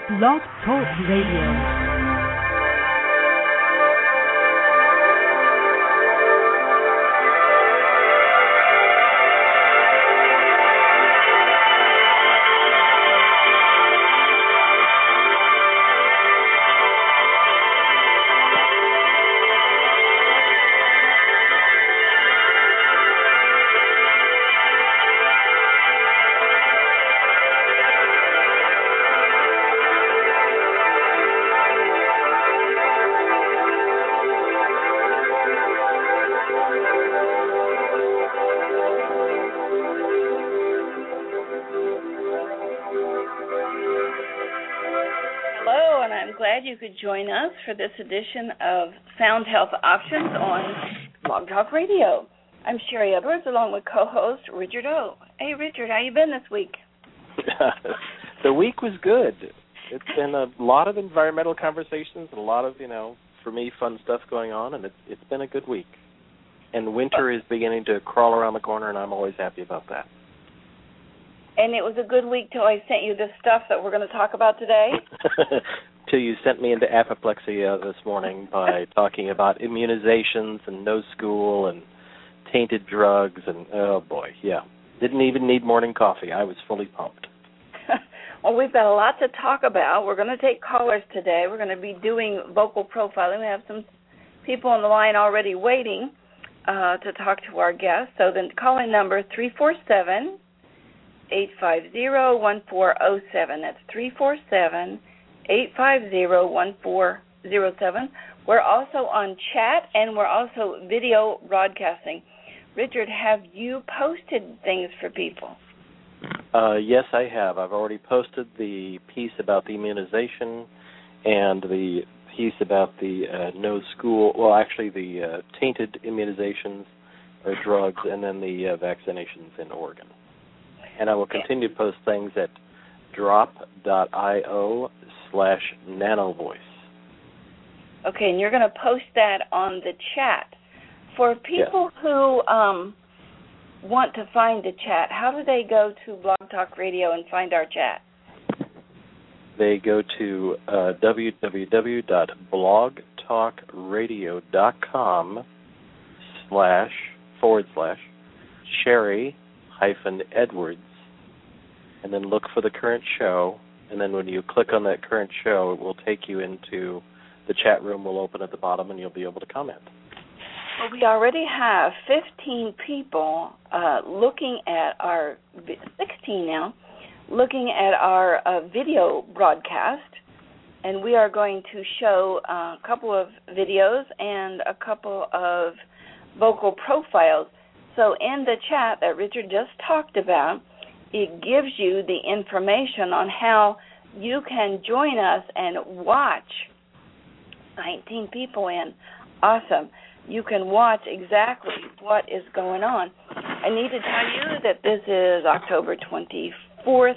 Blog Talk Radio. You could join us for this edition of Sound Health Options on Blog Talk Radio. I'm Sherry Edwards, along with co-host Richard O. Hey, Richard, how you been this week? The week was good. It's been a lot of environmental conversations and a lot of, for me, fun stuff going on, and it's been a good week. And winter is beginning to crawl around the corner, and I'm always happy about that. And it was a good week till I sent you this stuff that we're going to talk about today. Till you sent me into apoplexy this morning by talking about immunizations and no school and tainted drugs and, oh boy, yeah. Didn't even need morning coffee. I was fully pumped. Well, we've got a lot to talk about. We're going to take callers today. We're going to be doing vocal profiling. We have some people on the line already waiting to talk to our guests. So the call-in number 347-850-1407. That's 347-850-1407. We're also on chat, and we're also video broadcasting. Richard, have you posted things for people? Yes, I have. I've already posted the piece about the immunization and the piece about the no school, the tainted immunizations or drugs, and then the vaccinations in Oregon. And I will continue to post things at drop.io/nanovoice. Okay, and you're going to post that on the chat. For people who want to find the chat, how do they go to Blog Talk Radio and find our chat? They go to www.blogtalkradio.com/Sherry-Edwards, and then look for the current show, and then when you click on that current show, it will take you into the chat room. Will open at the bottom, and you'll be able to comment. Well, we already have 15 people looking at our, 16 now, looking at our video broadcast, and we are going to show a couple of videos and a couple of vocal profiles. So in the chat that Richard just talked about, it gives you the information on how you can join us and watch. 19 people in. Awesome. You can watch exactly what is going on. I need to tell you that this is October 24th,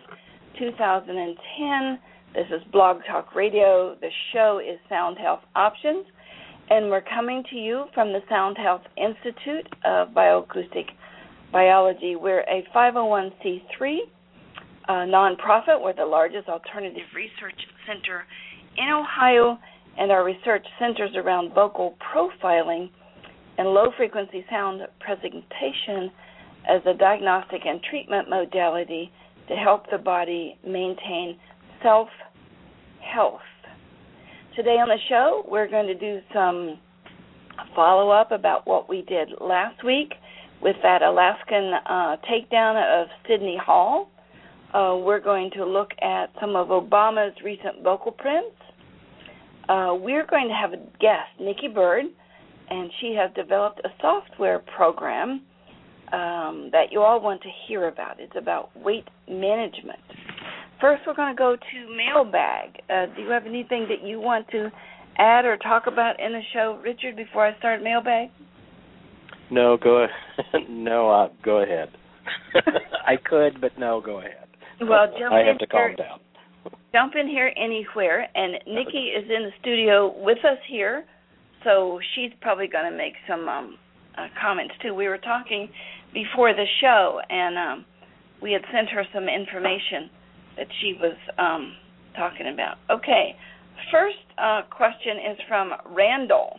2010. This is Blog Talk Radio. The show is Sound Health Options, and we're coming to you from the Sound Health Institute of Bioacoustic Biology. We're a 501c3 nonprofit. We're the largest alternative research center in Ohio, and our research centers around vocal profiling and low-frequency sound presentation as a diagnostic and treatment modality to help the body maintain self-health. Today on the show, we're going to do some follow-up about what we did last week with that Alaskan takedown of Sidney Hall. We're going to look at some of Obama's recent vocal prints. We're going to have a guest, Nikki Bird, and she has developed a software program that you all want to hear about. It's about weight management. First, we're going to go to Mailbag. Do you have anything that you want to add or talk about in the show, Richard, before I start Mailbag? No, go ahead. Go ahead. I could, but no, go ahead. Well, I have to calm down. Jump in here anywhere, and Nikki is in the studio with us here, so she's probably going to make some comments, too. We were talking before the show, and we had sent her some information that she was talking about. Okay, first question is from Randall.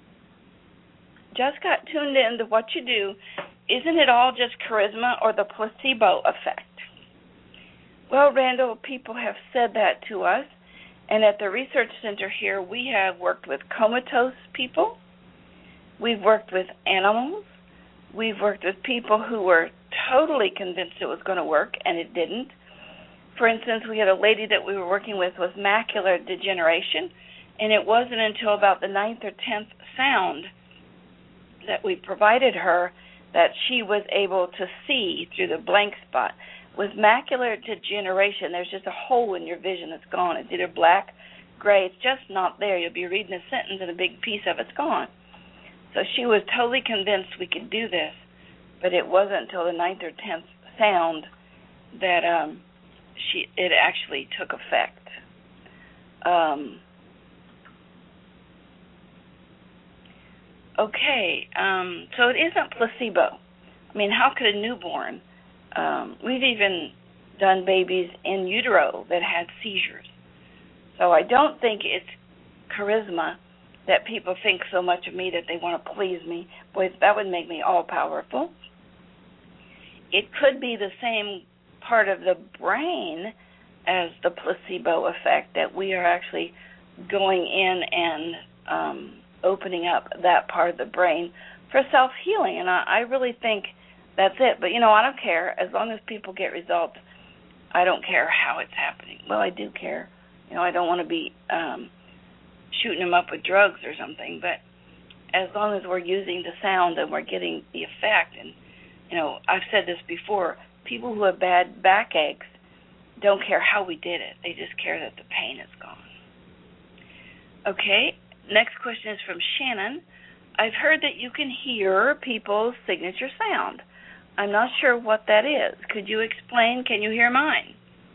Just got tuned in to what you do. Isn't it all just charisma or the placebo effect? Well, Randall, people have said that to us, and at the research center here, we have worked with comatose people. We've worked with animals. We've worked with people who were totally convinced it was going to work, and it didn't. For instance, we had a lady that we were working with macular degeneration, and it wasn't until about the 9th or 10th sound that we provided her that she was able to see through the blank spot. With macular degeneration, there's just a hole in your vision that's gone. It's either black, gray, it's just not there. You'll be reading a sentence and a big piece of it's gone. So she was totally convinced we could do this, but it wasn't until the 9th or 10th sound that it actually took effect. So it isn't placebo. I mean, how could a newborn? We've even done babies in utero that had seizures. So I don't think it's charisma that people think so much of me that they want to please me. Boy, that would make me all-powerful. It could be the same part of the brain as the placebo effect, that we are actually going in and opening up that part of the brain for self-healing. And I really think that's it. But, I don't care. As long as people get results, I don't care how it's happening. Well, I do care. I don't want to be shooting them up with drugs or something. But as long as we're using the sound and we're getting the effect, and, I've said this before, people who have bad backaches don't care how we did it. They just care that the pain is gone. Okay, next question is from Shannon. I've heard that you can hear people's signature sound. I'm not sure what that is. Could you explain? Can you hear mine?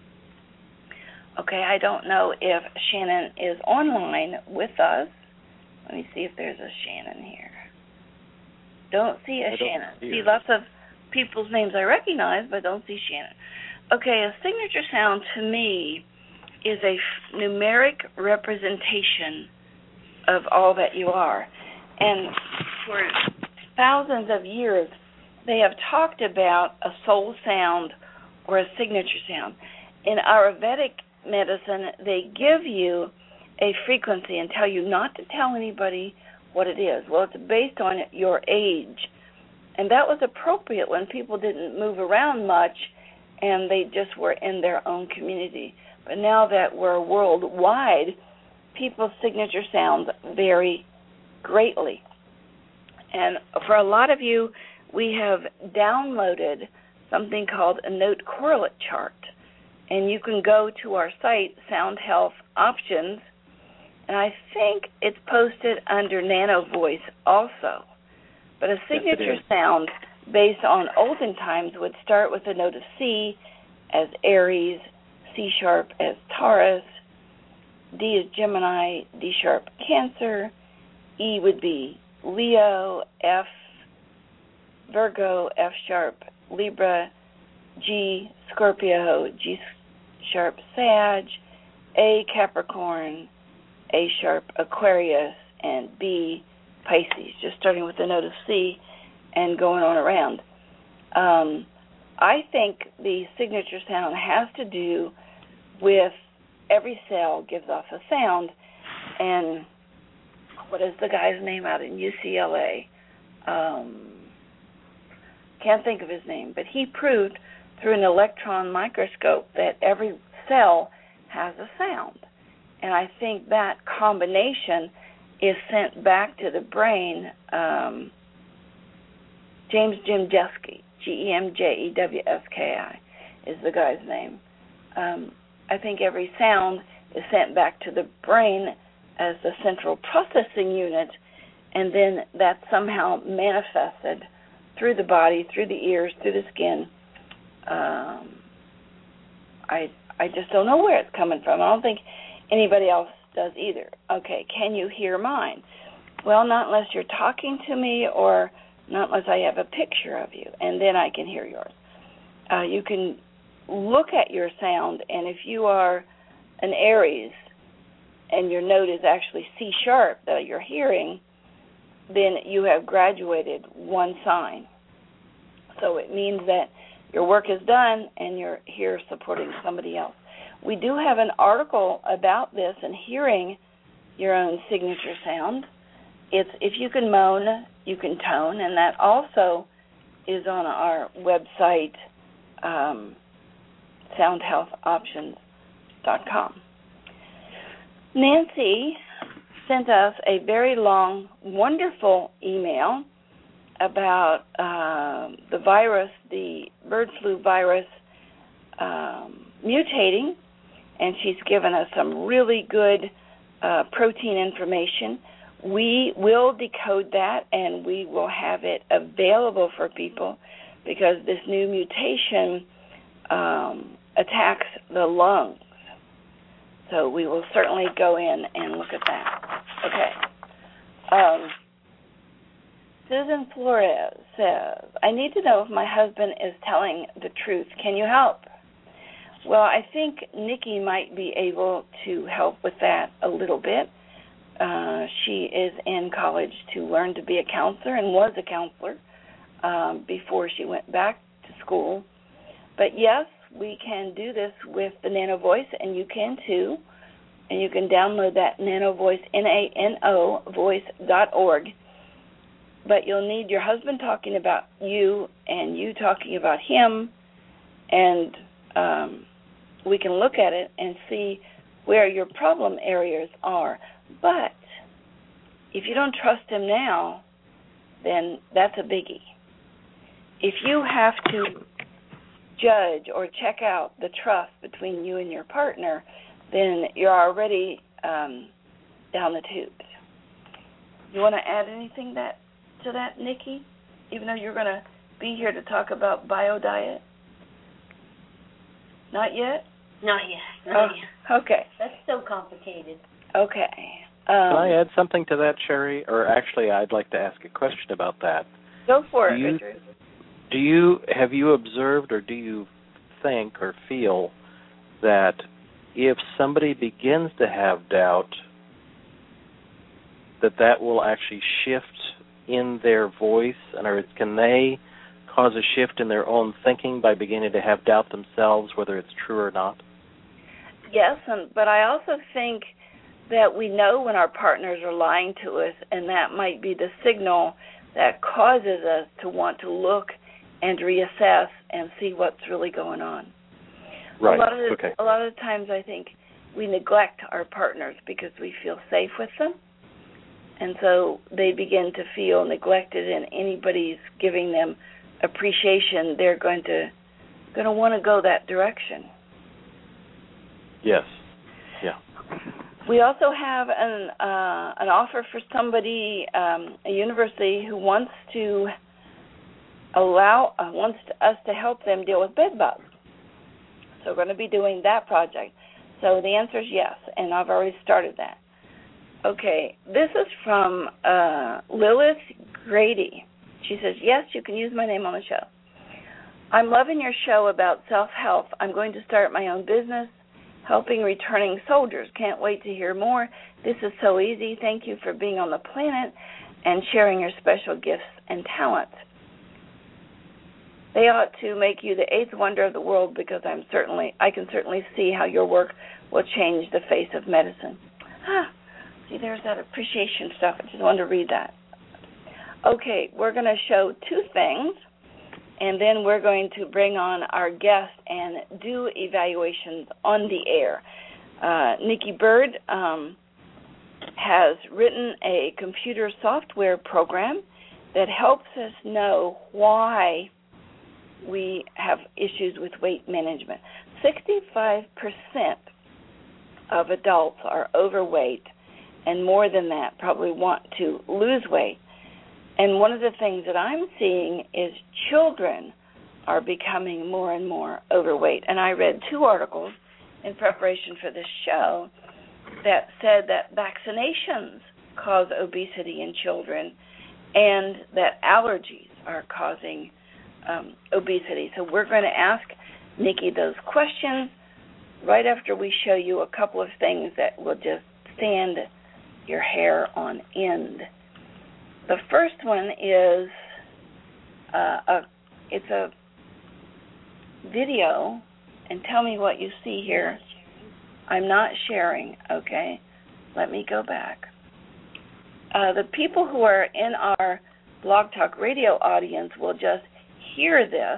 Okay, I don't know if Shannon is online with us. Let me see if there's a Shannon here. Don't see a Shannon. See lots of people's names I recognize, but don't see Shannon. Okay, a signature sound to me is a numeric representation of all that you are. And for thousands of years, they have talked about a soul sound or a signature sound. In Ayurvedic medicine, they give you a frequency and tell you not to tell anybody what it is. Well, it's based on your age. And that was appropriate when people didn't move around much and they just were in their own community. But now that we're worldwide, people's signature sounds vary greatly. And for a lot of you, we have downloaded something called a note correlate chart. And you can go to our site, Sound Health Options, and I think it's posted under Nano Voice also. But a signature sound based on olden times would start with a note of C as Aries, C sharp as Taurus, D is Gemini, D sharp Cancer, E would be Leo, F Virgo, F sharp Libra, G Scorpio, G sharp Sag, A Capricorn, A sharp Aquarius, and B Pisces, just starting with the note of C and going on around. I think the signature sound has to do with every cell gives off a sound, and what is the guy's name out in UCLA? Can't think of his name, but he proved through an electron microscope that every cell has a sound. And I think that combination is sent back to the brain. James Gemjewski, Gemjewski is the guy's name. I think every sound is sent back to the brain as the central processing unit, and then that's somehow manifested through the body, through the ears, through the skin. I just don't know where it's coming from. I don't think anybody else does either. Okay, can you hear mine? Well, not unless you're talking to me or not unless I have a picture of you, and then I can hear yours. You can look at your sound, and if you are an Aries and your note is actually C sharp that you're hearing, then you have graduated one sign. So it means that your work is done and you're here supporting somebody else. We do have an article about this and hearing your own signature sound. It's If You Can Moan, You Can Tone, and that also is on our website, soundhealthoptions.com. Nancy sent us a very long, wonderful email about the virus, the bird flu virus, mutating, and she's given us some really good protein information. We will decode that, and we will have it available for people because this new mutation attacks the lungs. So we will certainly go in and look at that. Okay. Susan Flores says, I need to know if my husband is telling the truth. Can you help? Well, I think Nikki might be able to help with that a little bit. She is in college to learn to be a counselor and was a counselor before she went back to school. But yes, we can do this with the Nano Voice, and you can too. And you can download that Nano Voice, Nano voice.org. But you'll need your husband talking about you and you talking about him, and we can look at it and see where your problem areas are. But if you don't trust him now, then that's a biggie. If you have to judge or check out the trust between you and your partner, then you're already down the tubes. You want to add anything to that, Nikki? Even though you're going to be here to talk about biodiet? Not yet? Not yet. Not yet. Okay. That's so complicated. Okay. Can I add something to that, Sherry? Or actually, I'd like to ask a question about that. Go for it, Richard. Have you observed, or do you think or feel that if somebody begins to have doubt, that will actually shift in their voice? In other words, can they cause a shift in their own thinking by beginning to have doubt themselves, whether it's true or not? Yes, but I also think that we know when our partners are lying to us, and that might be the signal that causes us to want to look and reassess and see what's really going on. Right. A lot of times I think we neglect our partners because we feel safe with them, and so they begin to feel neglected, and anybody's giving them appreciation, they're going to want to go that direction. Yes. Yeah. We also have an offer for somebody, a university who wants us to help them deal with bed bugs. So we're going to be doing that project. So the answer is yes, and I've already started that. Okay, this is from Lilith Grady. She says, yes, you can use my name on the show. I'm loving your show about self-help. I'm going to start my own business, helping returning soldiers. Can't wait to hear more. This is so easy. Thank you for being on the planet and sharing your special gifts and talents. They ought to make you the eighth wonder of the world because I can certainly see how your work will change the face of medicine. See, there's that appreciation stuff. I just wanted to read that. Okay, we're going to show two things, and then we're going to bring on our guest and do evaluations on the air. Nikki Bird has written a computer software program that helps us know why we have issues with weight management. 65% of adults are overweight, and more than that probably want to lose weight. And one of the things that I'm seeing is children are becoming more and more overweight. And I read two articles in preparation for this show that said that vaccinations cause obesity in children and that allergies are causing obesity. So we're going to ask Nikki those questions. right after we show you a couple of things that will just stand your hair on end. The first one is it's a video, and tell me what you see here. I'm not sharing, okay? Let me go back. The people who are in our Blog Talk Radio audience will just hear this.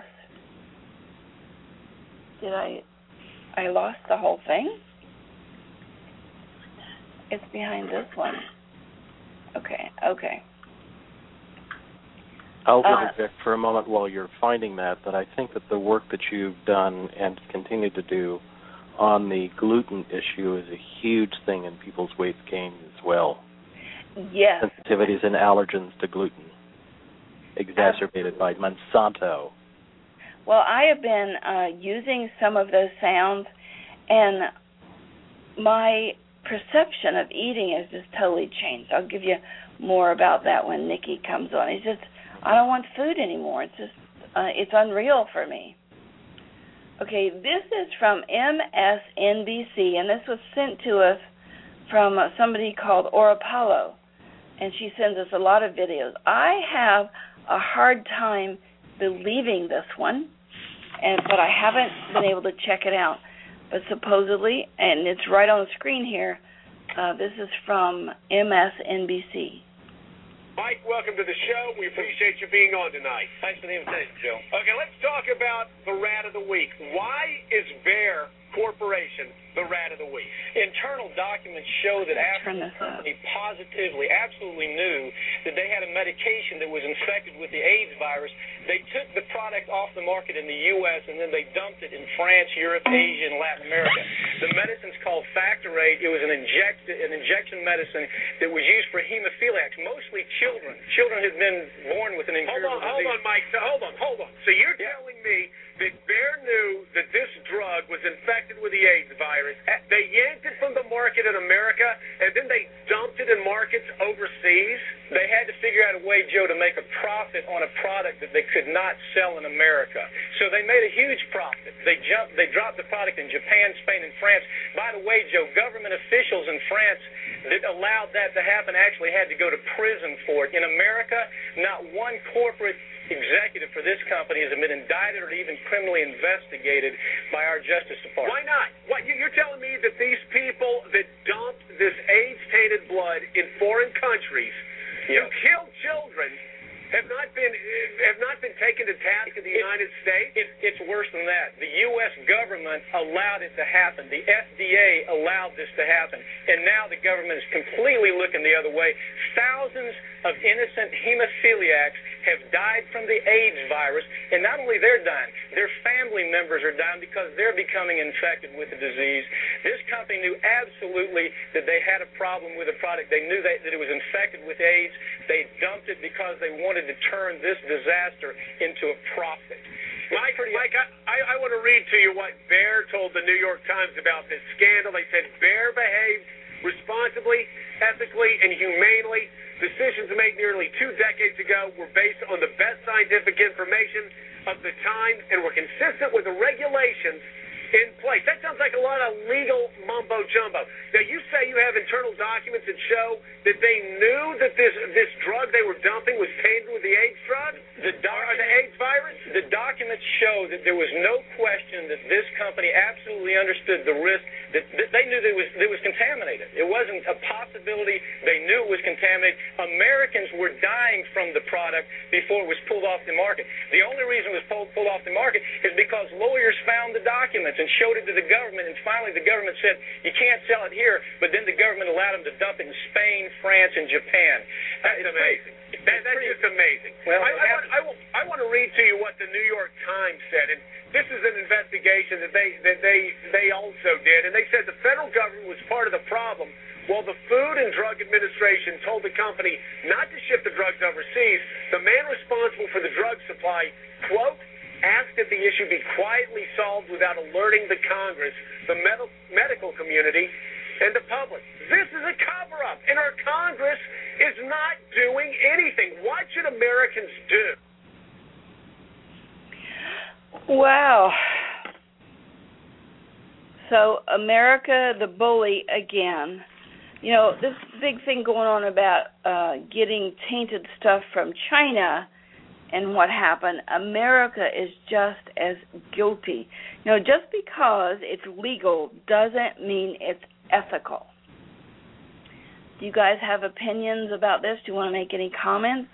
Did I lost the whole thing? It's behind this one. Okay. I'll interject for a moment while you're finding that I think that the work that you've done and continue to do on the gluten issue is a huge thing in people's weight gain as well. Yes. Sensitivities and allergens to gluten, exacerbated by Monsanto. Well, I have been using some of those sounds, and my perception of eating has just totally changed. I'll give you more about that when Nikki comes on. It's just, I don't want food anymore. It's just, it's unreal for me. Okay, this is from MSNBC, and this was sent to us from somebody called Orapalo, and she sends us a lot of videos. I have a hard time believing this one, but I haven't been able to check it out. But supposedly, and it's right on the screen here, this is from MSNBC. Mike, welcome to the show. We appreciate you being on tonight. Thanks for the invitation, Joe. Okay, let's talk about the rat of the week. Why is Bayer Corporation the rat of the week? Internal documents show that after the company positively, absolutely knew that they had a medication that was infected with the AIDS virus, they took the product off the market in the U.S. and then they dumped it in France, Europe, Asia, and Latin America. The medicine's called Factorate. It was an injection medicine that was used for hemophiliacs, mostly children. Children had been born with an incurable disease. Hold on, Mike. Hold on. So you're telling me that Bayer knew that this drug was infected with the AIDS virus. They yanked it from the market in America, and then they dumped it in markets overseas. They had to figure out a way, Joe, to make a profit on a product that they could not sell in America. So they made a huge profit. They dropped the product in Japan, Spain, and France. By the way, Joe, government officials in France that allowed that to happen actually had to go to prison for it. In America, not one corporate executive for this company has been indicted or even criminally investigated by our Justice Department. Why not? You're telling me that these people that dumped this AIDS-tainted blood in foreign countries who killed children have not been taken to task in the United States? It's worse than that. The U.S. government allowed it to happen. The FDA allowed this to happen. And now the government is completely looking the other way. Thousands of innocent hemophiliacs have died from the AIDS virus, and not only they're dying, their family members are dying because they're becoming infected with the disease. This company knew absolutely that they had a problem with the product. They knew that it was infected with AIDS. They dumped it because they wanted to turn this disaster into a profit. Mike, I want to read to you what Bayer told the New York Times about this scandal. They said Bayer behaved responsibly, ethically, and humanely. Decisions made nearly 2 decades ago were based on the best scientific information of the time and were consistent with the regulations in place. That sounds like a lot of legal mumbo-jumbo. Now, you say you have internal documents that show that they knew that this drug they were dumping was tainted with the AIDS drug? The AIDS virus? The documents show that there was no question that this company absolutely understood the risk, that they knew that it was contaminated. It wasn't a possibility. They knew it was contaminated. Americans were dying from the product before it was pulled off the market. The only reason it was pulled off the market is because lawyers found the documents and showed it to the government, and finally the government said, you can't sell it here, but then the government allowed them to dump it in Spain, France, and Japan. That's amazing. That's just amazing. Well, I want to read to you what the New York Times said, and this is an investigation that they also did, and they said the federal government was part of the problem while the Food and Drug Administration told the company not to ship the drugs overseas. The man responsible for the drug supply, quote, asked that the issue be quietly solved without alerting the Congress, the medical community, and the public. This is a cover-up, and our Congress is not doing anything. What should Americans do? Wow. So America, the bully again. You know, this big thing going on about getting tainted stuff from China and what happened. America is just as guilty. You know, just because it's legal doesn't mean it's ethical. Do you guys have opinions about this? Do you want to make any comments?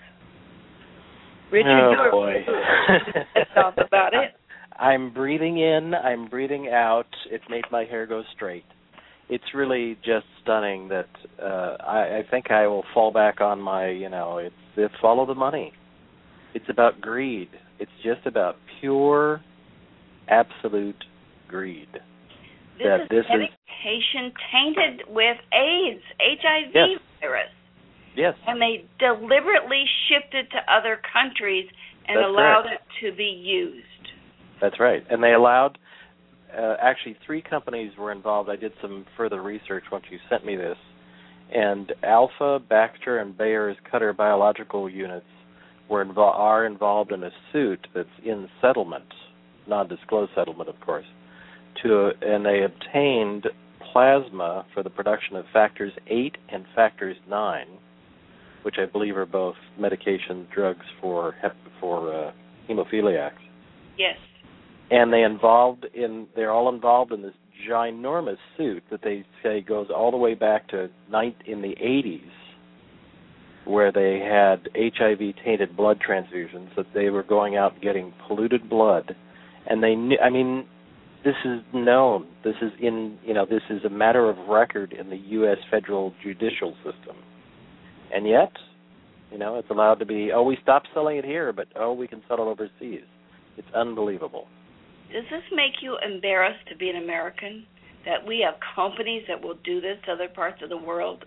Richard, oh, boy. Talk about it. I'm breathing in, I'm breathing out. It made my hair go straight. It's really just stunning that I think I will fall back on my, it's follow the money. It's about greed. It's just about pure, absolute greed. This is medication tainted with AIDS, HIV virus. Yes. And they deliberately shipped it to other countries and allowed it to be used. That's right. And they allowed, actually 3 companies were involved. I did some further research once you sent me this. And Alpha, Baxter, and Bayer's Cutter Biological Units are involved in a suit that's in settlement, non-disclosed settlement, of course, and they obtained plasma for the production of factors 8 and factors 9, which I believe are both medication drugs for hemophiliacs. Yes. And they're all involved in this ginormous suit that they say goes all the way back to in the 80s, where they had HIV-tainted blood transfusions, that they were going out and getting polluted blood, and they knew. I mean, this is known. This is this is a matter of record in the U.S. federal judicial system, and yet, it's allowed to be. Oh, we stopped selling it here, but we can sell it overseas. It's unbelievable. Does this make you embarrassed to be an American, that we have companies that will do this to other parts of the world?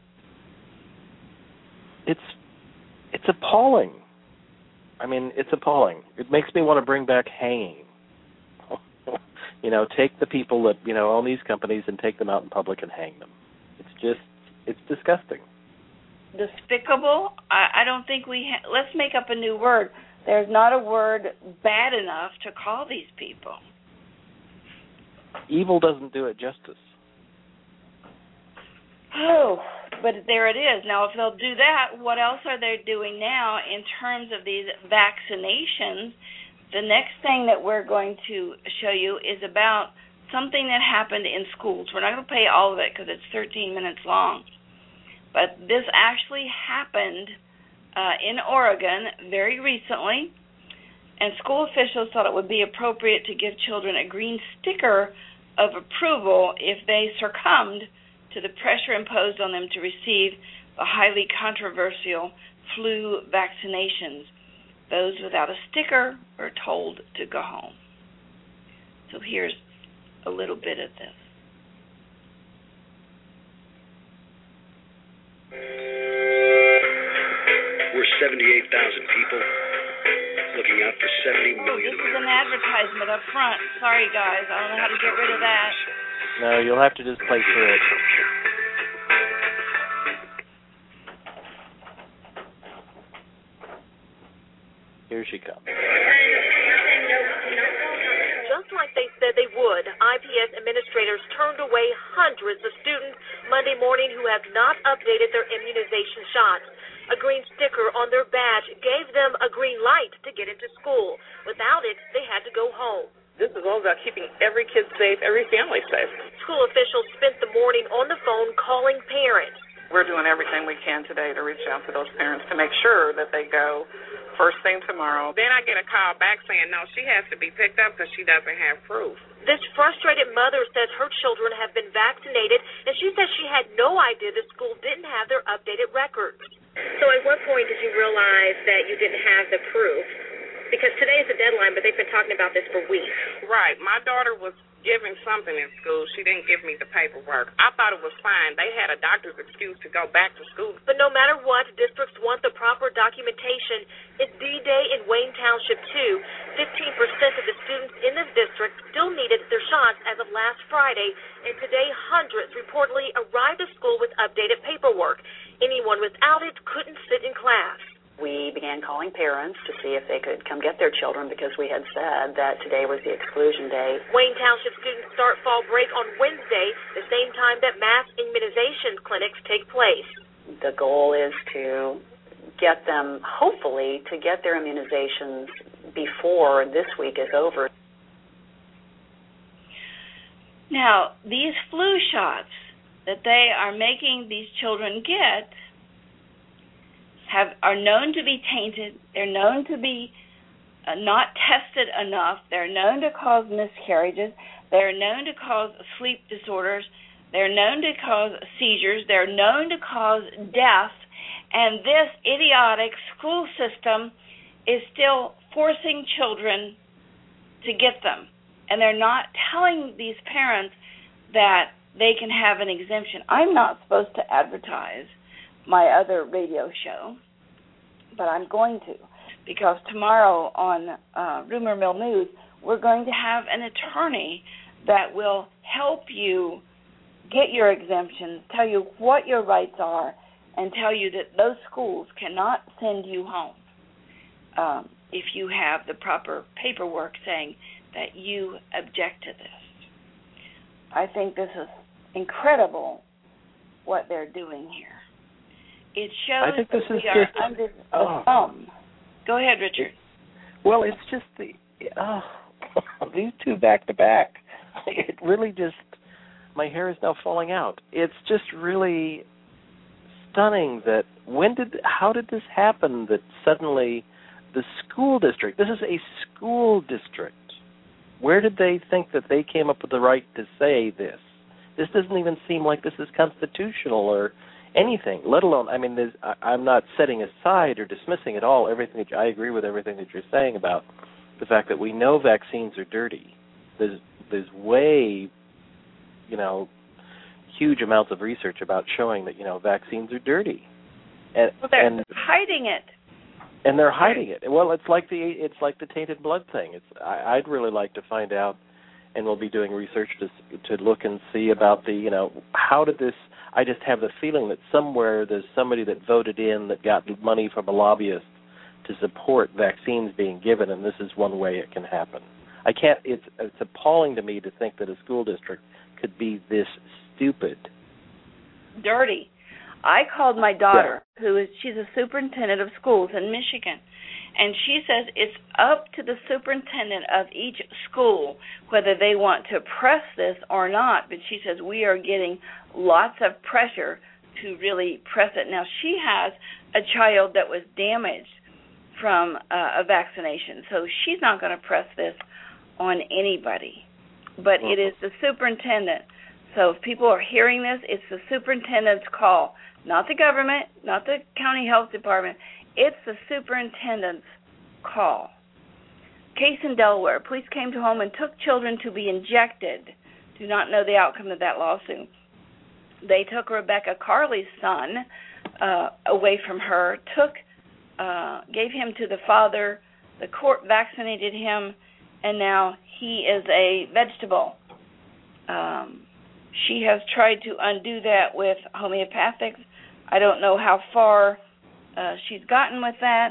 It's appalling. I mean, it's appalling. It makes me want to bring back hanging. Take the people that, own these companies and take them out in public and hang them. It's disgusting. Despicable? I don't think let's make up a new word. There's not a word bad enough to call these people. Evil doesn't do it justice. Oh, but there it is. Now, if they'll do that, what else are they doing now in terms of these vaccinations? The next thing that we're going to show you is about something that happened in schools. We're not going to play all of it because it's 13 minutes long. But this actually happened in Oregon very recently, and school officials thought it would be appropriate to give children a green sticker of approval if they succumbed to the pressure imposed on them to receive the highly controversial flu vaccinations. Those without a sticker are told to go home. So here's a little bit of this. We're 78,000 people looking out for 70 million. This is an advertisement up front. Sorry, guys. I don't know how to get rid of that. No, you'll have to just play through it. Here she comes. Just like they said they would, IPS administrators turned away hundreds of students Monday morning who have not updated their immunization shots. A green sticker on their badge gave them a green light to get into school. Without it, they had to go home. This is all about keeping every kid safe, every family safe. School officials spent the morning on the phone calling parents. We're doing everything we can today to reach out to those parents to make sure that they go first thing tomorrow. Then I get a call back saying, no, she has to be picked up because she doesn't have proof. This frustrated mother says her children have been vaccinated, and she says she had no idea the school didn't have their updated records. So at what point did you realize that you didn't have the proof? Because today is the deadline, but they've been talking about this for weeks. Right. My daughter was given something in school. She didn't give me the paperwork. I thought it was fine. They had a doctor's excuse to go back to school. But no matter what, districts want the proper documentation. It's D-Day in Wayne Township, too. 15% of the students in this district still needed their shots as of last Friday, and today hundreds reportedly arrived to school with updated paperwork. Anyone without it couldn't sit in class. we began calling parents to see if they could come get their children because we had said that today was the exclusion day. Wayne Township students start fall break on Wednesday, the same time that mass immunization clinics take place. The goal is to get them, hopefully, to get their immunizations before this week is over. Now, these flu shots that they are making these children get are known to be tainted. They're known to be not tested enough. They're known to cause miscarriages. They're known to cause sleep disorders. They're known to cause seizures. They're known to cause death. And this idiotic school system is still forcing children to get them. And they're not telling these parents that they can have an exemption. I'm not supposed to advertise my other radio show, but I'm going to, because tomorrow on Rumor Mill News, we're going to have an attorney that will help you get your exemptions, tell you what your rights are, and tell you that those schools cannot send you home if you have the proper paperwork saying that you object to this. I think this is incredible what they're doing here. It shows I think this that is we are just, under the thumb. Go ahead, Richard. Well, it's just these two back to back. It really just, my hair is now falling out. It's just really stunning that how did this happen that suddenly the school district, this is a school district, where did they think that they came up with the right to say this? This doesn't even seem like this is constitutional or anything, let alone, I mean, I'm not setting aside or dismissing at all everything. I agree with everything that you're saying about the fact that we know vaccines are dirty. There's way, huge amounts of research about showing that, vaccines are dirty. And they're hiding it. And they're hiding it. Well, it's like the tainted blood thing. I'd really like to find out, and we'll be doing research to look and see about how did this. I just have the feeling that somewhere there's somebody that voted in that got money from a lobbyist to support vaccines being given, and this is one way it can happen. I can't. It's appalling to me to think that a school district could be this stupid, dirty. I called my daughter, she's a superintendent of schools in Michigan, and she says it's up to the superintendent of each school whether they want to press this or not, but she says we are getting lots of pressure to really press it. Now, she has a child that was damaged from a vaccination, so she's not going to press this on anybody, but it is the superintendent. So if people are hearing this, it's the superintendent's call. Not the government, not the county health department. It's the superintendent's call. Case in Delaware. Police came to home and took children to be injected. Do not know the outcome of that lawsuit. They took Rebecca Carley's son away from her, gave him to the father. The court vaccinated him, and now he is a vegetable. She has tried to undo that with homeopathics. I don't know how far she's gotten with that.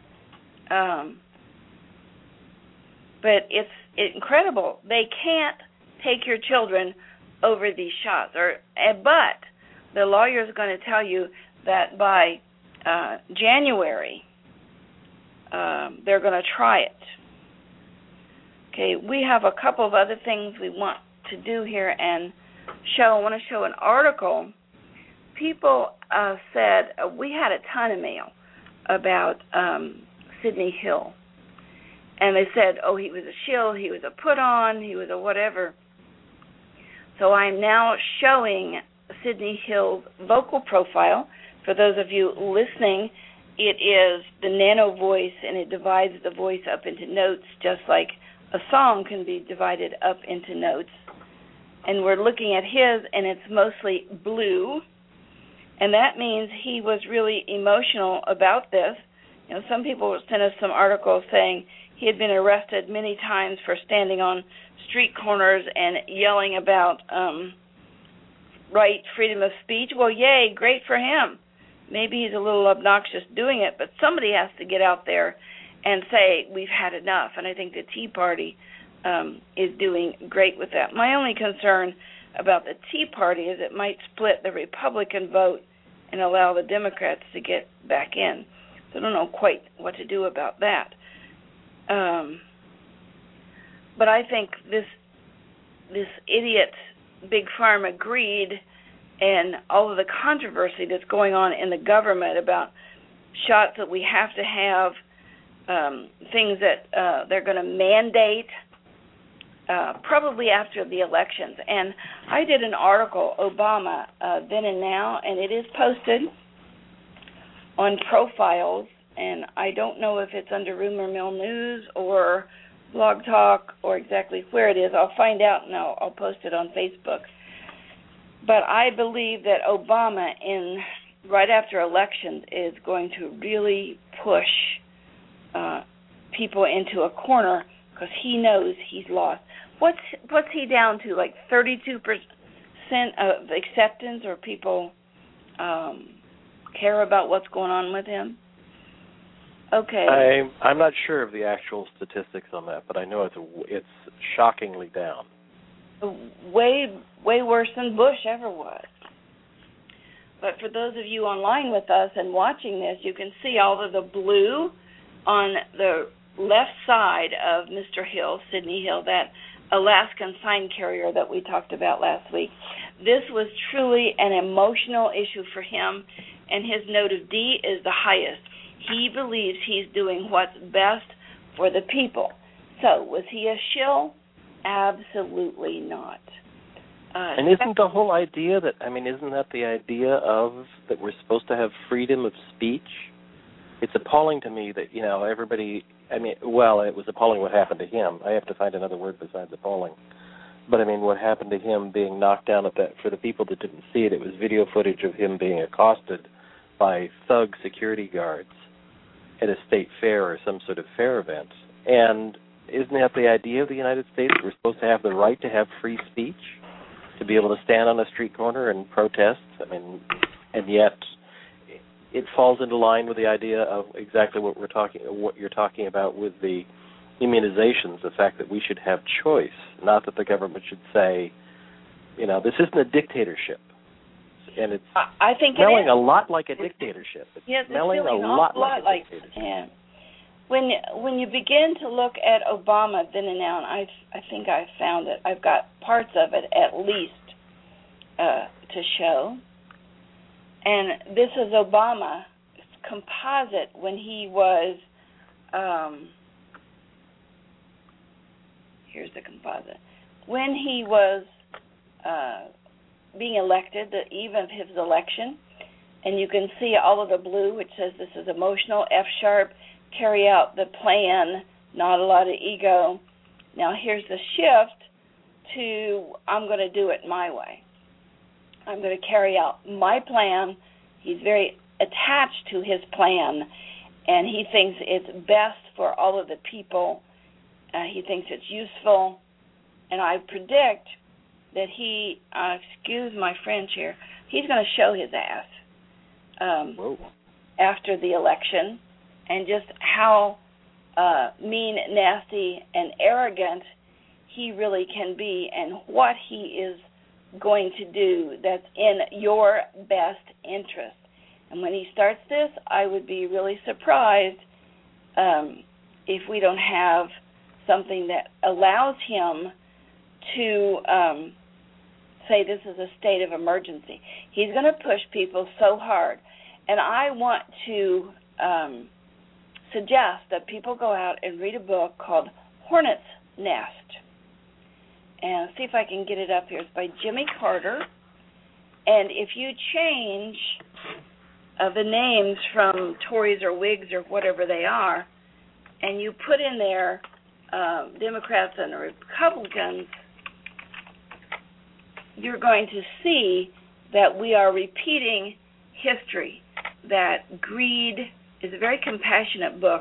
But it's incredible. They can't take your children over these shots. But the lawyer is going to tell you that by January, they're going to try it. Okay, we have a couple of other things we want to do here and show. I want to show an article. People said, we had a ton of mail about Sidney Hill. And they said, he was a shill, he was a put-on, he was a whatever. So I'm now showing Sidney Hill's vocal profile. For those of you listening, it is the nano voice, and it divides the voice up into notes, just like a song can be divided up into notes. And we're looking at his, and it's mostly blue. And that means he was really emotional about this. Some people sent us some articles saying he had been arrested many times for standing on street corners and yelling about freedom of speech. Well, yay, great for him. maybe he's a little obnoxious doing it, but somebody has to get out there and say we've had enough. And I think the Tea Party is doing great with that. My only concern about the Tea Party is it might split the Republican vote and allow the Democrats to get back in. So I don't know quite what to do about that. But I think this idiot Big Pharma greed and all of the controversy that's going on in the government about shots that we have to have, things that they're going to mandate, probably after the elections. And I did an article, Obama, Then and Now, and it is posted on Profiles, and I don't know if it's under Rumor Mill News or Blog Talk or exactly where it is. I'll find out and I'll post it on Facebook. But I believe that Obama, right after elections, is going to really push people into a corner because he knows he's lost. What's he down to? Like 32% of acceptance, or people care about what's going on with him? Okay. I'm not sure of the actual statistics on that, but I know it's shockingly down. Way worse than Bush ever was. But for those of you online with us and watching this, you can see all of the blue on the left side of Mr. Hill, Sidney Hill, that Alaskan sign carrier that we talked about last week. This was truly an emotional issue for him, and his note of D is the highest. He believes he's doing what's best for the people. So, was he a shill? Absolutely not. And isn't the whole idea isn't that the idea of that we're supposed to have freedom of speech? It's appalling to me that, everybody, it was appalling what happened to him. I have to find another word besides appalling. But, what happened to him being knocked down for the people that didn't see it, it was video footage of him being accosted by thug security guards at a state fair or some sort of fair event. And isn't that the idea of the United States? We're supposed to have the right to have free speech, to be able to stand on a street corner and protest. And yet it falls into line with the idea of exactly what you're talking about with the immunizations, the fact that we should have choice, not that the government should say, this isn't a dictatorship. And it's I think smelling a lot like a dictatorship. It's smelling a lot like a dictatorship. Yeah. When you begin to look at Obama Then and Now, and I think I found it. I've got parts of it at least to show. And this is Obama composite when he was. Here's the composite. When he was being elected, the eve of his election, and you can see all of the blue, which says this is emotional, F-sharp, carry out the plan, not a lot of ego. Now here's the shift to I'm going to do it my way. I'm going to carry out my plan. He's very attached to his plan, and he thinks it's best for all of the people. He thinks it's useful, and I predict that he, excuse my French here, he's going to show his ass after the election, and just how mean, nasty, and arrogant he really can be, and what he is going to do that's in your best interest. And when he starts this, I would be really surprised if we don't have something that allows him to say this is a state of emergency. He's going to push people so hard. And I want to suggest that people go out and read a book called Hornet's Nest. And see if I can get it up here. It's by Jimmy Carter. And if you change the names from Tories or Whigs or whatever they are, and you put in there Democrats and Republicans, you're going to see that we are repeating history, that greed is a very compassionate book,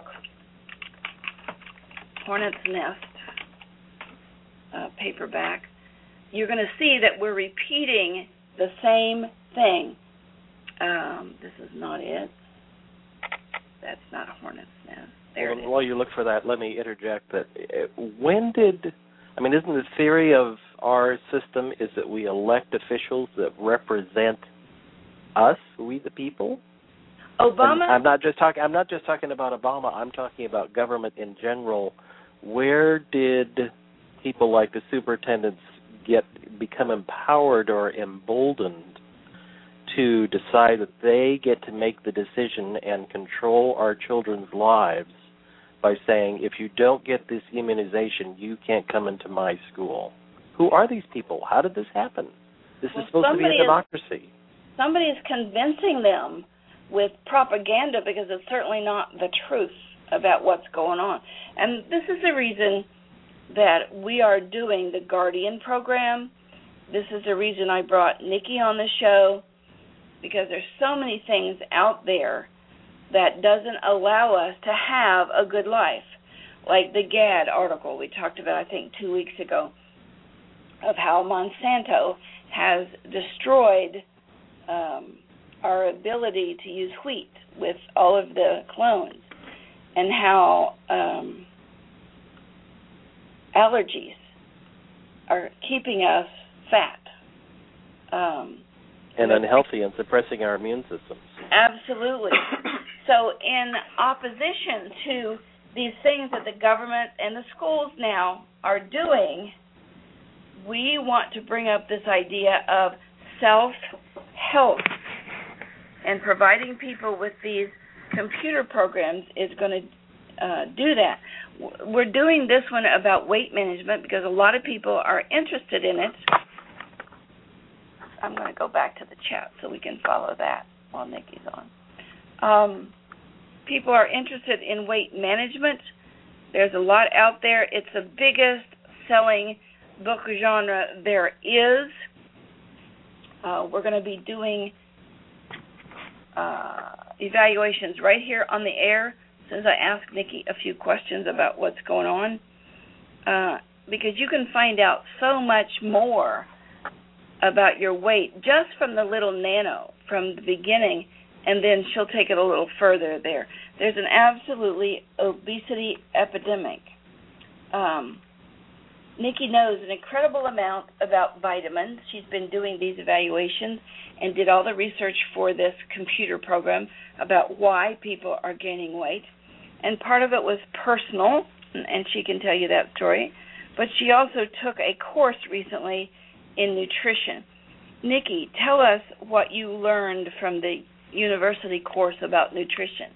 Hornet's Nest, paperback. You're going to see that we're repeating the same thing. This is not it. That's not a hornet's nest. There it is. While you look for that, let me interject that isn't the theory of our system is that we elect officials that represent us, we the people? Obama? And I'm not just talking about Obama. I'm talking about government in general. Where did people like the superintendents become empowered or emboldened to decide that they get to make the decision and control our children's lives by saying, if you don't get this immunization, you can't come into my school? Who are these people? How did this happen? This is supposed to be a democracy. Somebody is convincing them with propaganda, because it's certainly not the truth about what's going on. And this is the reason that we are doing the Guardian program. This is the reason I brought Nikki on the show, because there's so many things out there that doesn't allow us to have a good life. Like the GAD article we talked about, I think, 2 weeks ago, of how Monsanto has destroyed our ability to use wheat with all of the clones, and how allergies are keeping us fat. And unhealthy and suppressing our immune systems. Absolutely. So in opposition to these things that the government and the schools now are doing, we want to bring up this idea of self-help, and providing people with these computer programs is going to do that. We're doing this one about weight management because a lot of people are interested in it. I'm going to go back to the chat so we can follow that while Nikki's on. People are interested in weight management. There's a lot out there. It's the biggest selling book genre there is. We're going to be doing evaluations right here on the air as soon as I ask Nikki a few questions about what's going on, because you can find out so much more about your weight just from the little nano from the beginning, and then she'll take it a little further there. There's an absolutely obesity epidemic. Nikki knows an incredible amount about vitamins. She's been doing these evaluations and did all the research for this computer program about why people are gaining weight. And part of it was personal, and she can tell you that story. But she also took a course recently in nutrition. Nikki, tell us what you learned from the university course about nutrition.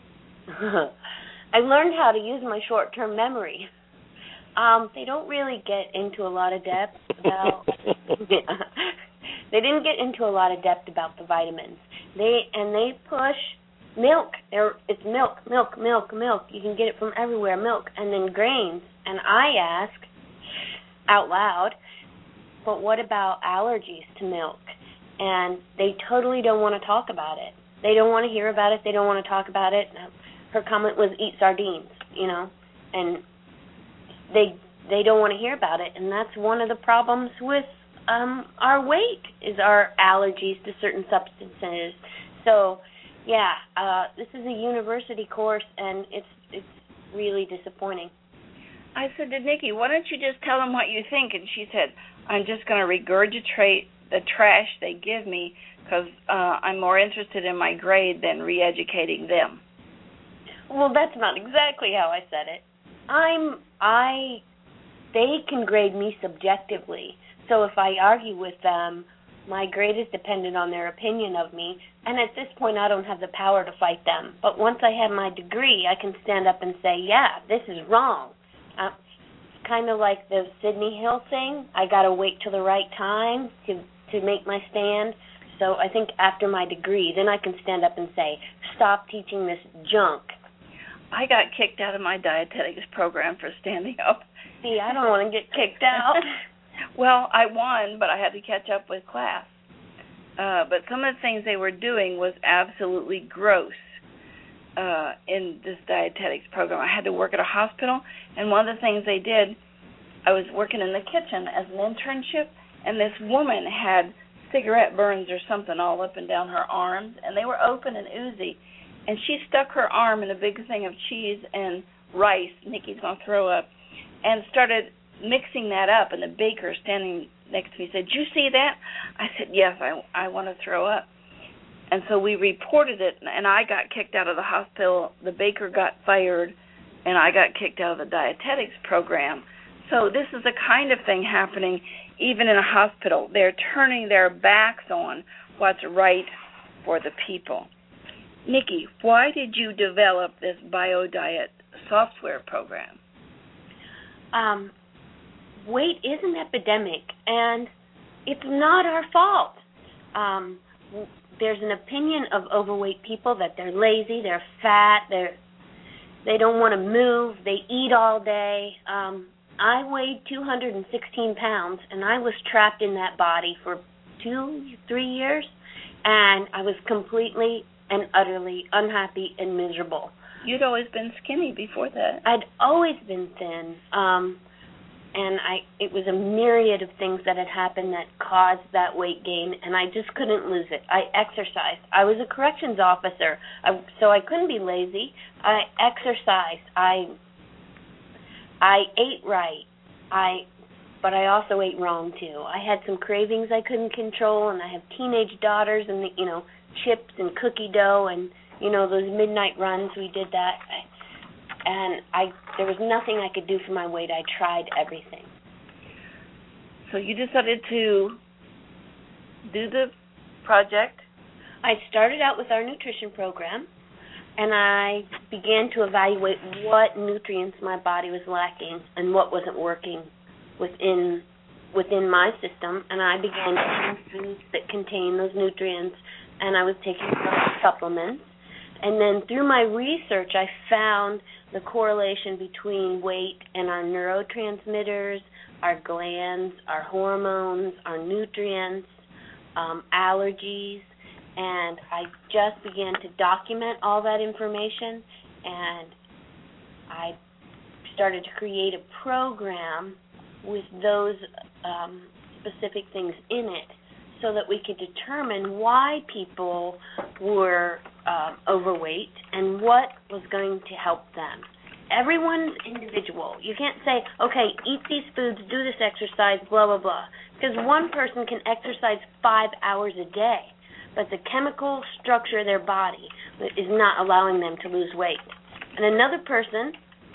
I learned how to use my short-term memory. They don't really get into a lot of depth about. They didn't get into a lot of depth about the vitamins. They push milk. It's milk. You can get it from everywhere, milk, and then grains. And I ask out loud, but what about allergies to milk? And they totally don't want to talk about it. They don't want to hear about it. They don't want to talk about it. Her comment was eat sardines, and they don't want to hear about it. And that's one of the problems with our weight is our allergies to certain substances. So, this is a university course, and it's really disappointing. I said to Nikki, why don't you just tell them what you think? And she said, I'm just going to regurgitate the trash they give me because I'm more interested in my grade than re-educating them. Well, that's not exactly how I said it. They can grade me subjectively. So if I argue with them, my grade is dependent on their opinion of me, and at this point I don't have the power to fight them. But once I have my degree, I can stand up and say, yeah, this is wrong. It's kind of like the Sidney Hill thing. I got to wait till the right time to make my stand. So I think after my degree, then I can stand up and say, stop teaching this junk. I got kicked out of my dietetics program for standing up. See, I don't want to get kicked out. Well, I won, but I had to catch up with class. But some of the things they were doing was absolutely gross in this dietetics program. I had to work at a hospital, and one of the things they did, I was working in the kitchen as an internship, and this woman had cigarette burns or something all up and down her arms, and they were open and oozy. And she stuck her arm in a big thing of cheese and rice, Nikki's going to throw up, and started mixing that up. And the baker standing next to me said, "Did you see that?" I said, "Yes, I want to throw up." And so we reported it, and I got kicked out of the hospital. The baker got fired, and I got kicked out of the dietetics program. So this is the kind of thing happening even in a hospital. They're turning their backs on what's right for the people. Nikki, why did you develop this BioDiet software program? Weight is an epidemic, and it's not our fault. There's an opinion of overweight people that they're lazy, they're fat, they don't want to move, they eat all day. I weighed 216 pounds, and I was trapped in that body for 2-3 years, and I was completely and utterly unhappy and miserable. You'd always been skinny before that. I'd always been thin, and it was a myriad of things that had happened that caused that weight gain, and I just couldn't lose it. I exercised. I was a corrections officer, so I couldn't be lazy. I exercised. I ate right, but I also ate wrong too. I had some cravings I couldn't control, and I have teenage daughters, and chips and cookie dough, and those midnight runs. We did that, and there was nothing I could do for my weight. I tried everything. So you decided to do the project? I started out with our nutrition program, and I began to evaluate what nutrients my body was lacking and what wasn't working within my system, and I began eating foods that contain those nutrients, and I was taking supplements. And then through my research, I found the correlation between weight and our neurotransmitters, our glands, our hormones, our nutrients, allergies, and I just began to document all that information, and I started to create a program with those specific things in it so that we could determine why people were overweight and what was going to help them. Everyone's individual. You can't say, okay, eat these foods, do this exercise, blah, blah, blah, because one person can exercise 5 hours a day, but the chemical structure of their body is not allowing them to lose weight. And another person,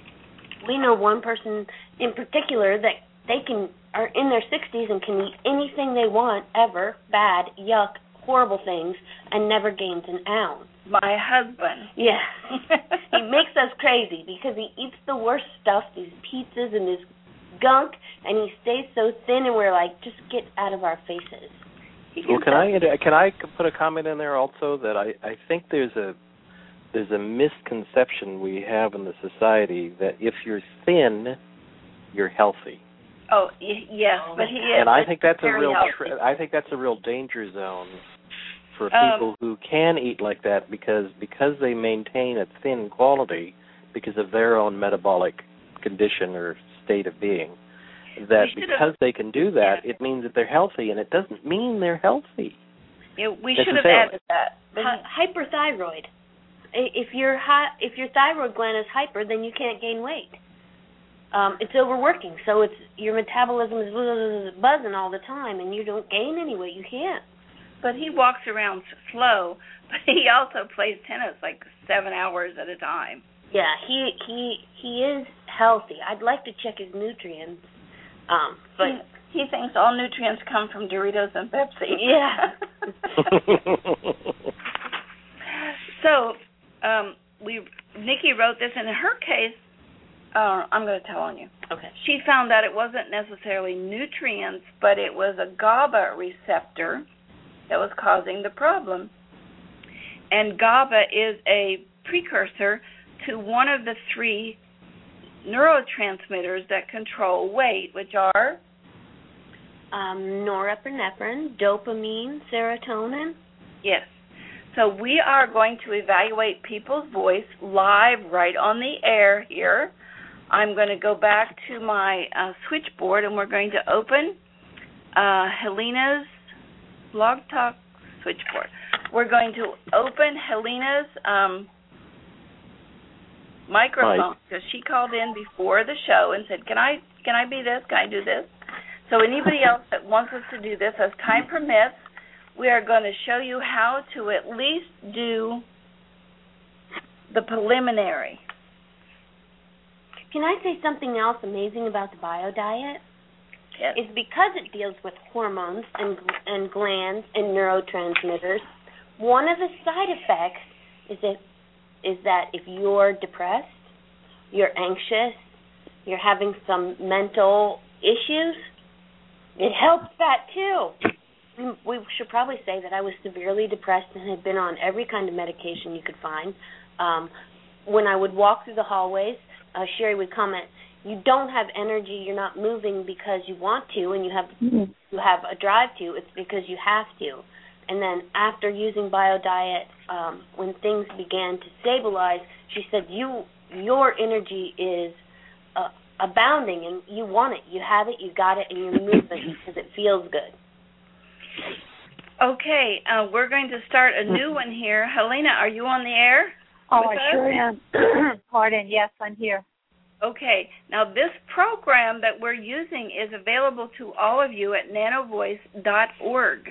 we know one person in particular that are in their 60s and can eat anything they want ever, bad, yuck, horrible things, and never gains an ounce. My husband. Yeah. He makes us crazy because he eats the worst stuff, these pizzas and this gunk, and he stays so thin, and we're like, just get out of our faces. Well, can I put a comment in there also that I think there's a misconception we have in the society that if you're thin, you're healthy. Oh yes, but he is. And I think that's a real I think that's a real danger zone for people who can eat like that because they maintain a thin quality because of their own metabolic condition or state of being. That because they can do that, it means that they're healthy, and it doesn't mean they're healthy. Yeah, we should have added that. Hyperthyroid. If your thyroid gland is hyper, then you can't gain weight. It's overworking, so your metabolism is buzzing all the time, and you don't gain any weight. You can't. But he walks around slow, but he also plays tennis like 7 hours at a time. Yeah, he is healthy. I'd like to check his nutrients, but he thinks all nutrients come from Doritos and Pepsi. Yeah. So, Nikki wrote this, and in her case, I'm going to tell on you. Okay. She found that it wasn't necessarily nutrients, but it was a GABA receptor that was causing the problem. And GABA is a precursor to one of the 3 neurotransmitters that control weight, which are? Norepinephrine, dopamine, serotonin. Yes. So we are going to evaluate people's voice live right on the air here. I'm going to go back to my switchboard, and we're going to open Helena's Blog Talk switchboard. We're going to open Helena's microphone because she called in before the show and said, "Can I be this? Can I do this?" So anybody else that wants us to do this, as time permits, we are going to show you how to at least do the preliminary. Can I say something else amazing about the bio diet? Yes. It's because it deals with hormones and glands and neurotransmitters. One of the side effects is that if you're depressed, you're anxious, you're having some mental issues, it helps that too. We should probably say that I was severely depressed and had been on every kind of medication you could find. When I would walk through the hallways, Sherry would comment, "You don't have energy, you're not moving because you want to and you have a drive to, it's because you have to." And then after using BioDiet, when things began to stabilize, she said, your energy is abounding and you want it. You have it, you got it, and you're moving because it feels good. Okay, we're going to start a new one here. Helena, are you on the air? Oh, I sure am. Pardon, yes, I'm here. Okay, now this program that we're using is available to all of you at nanovoice.org.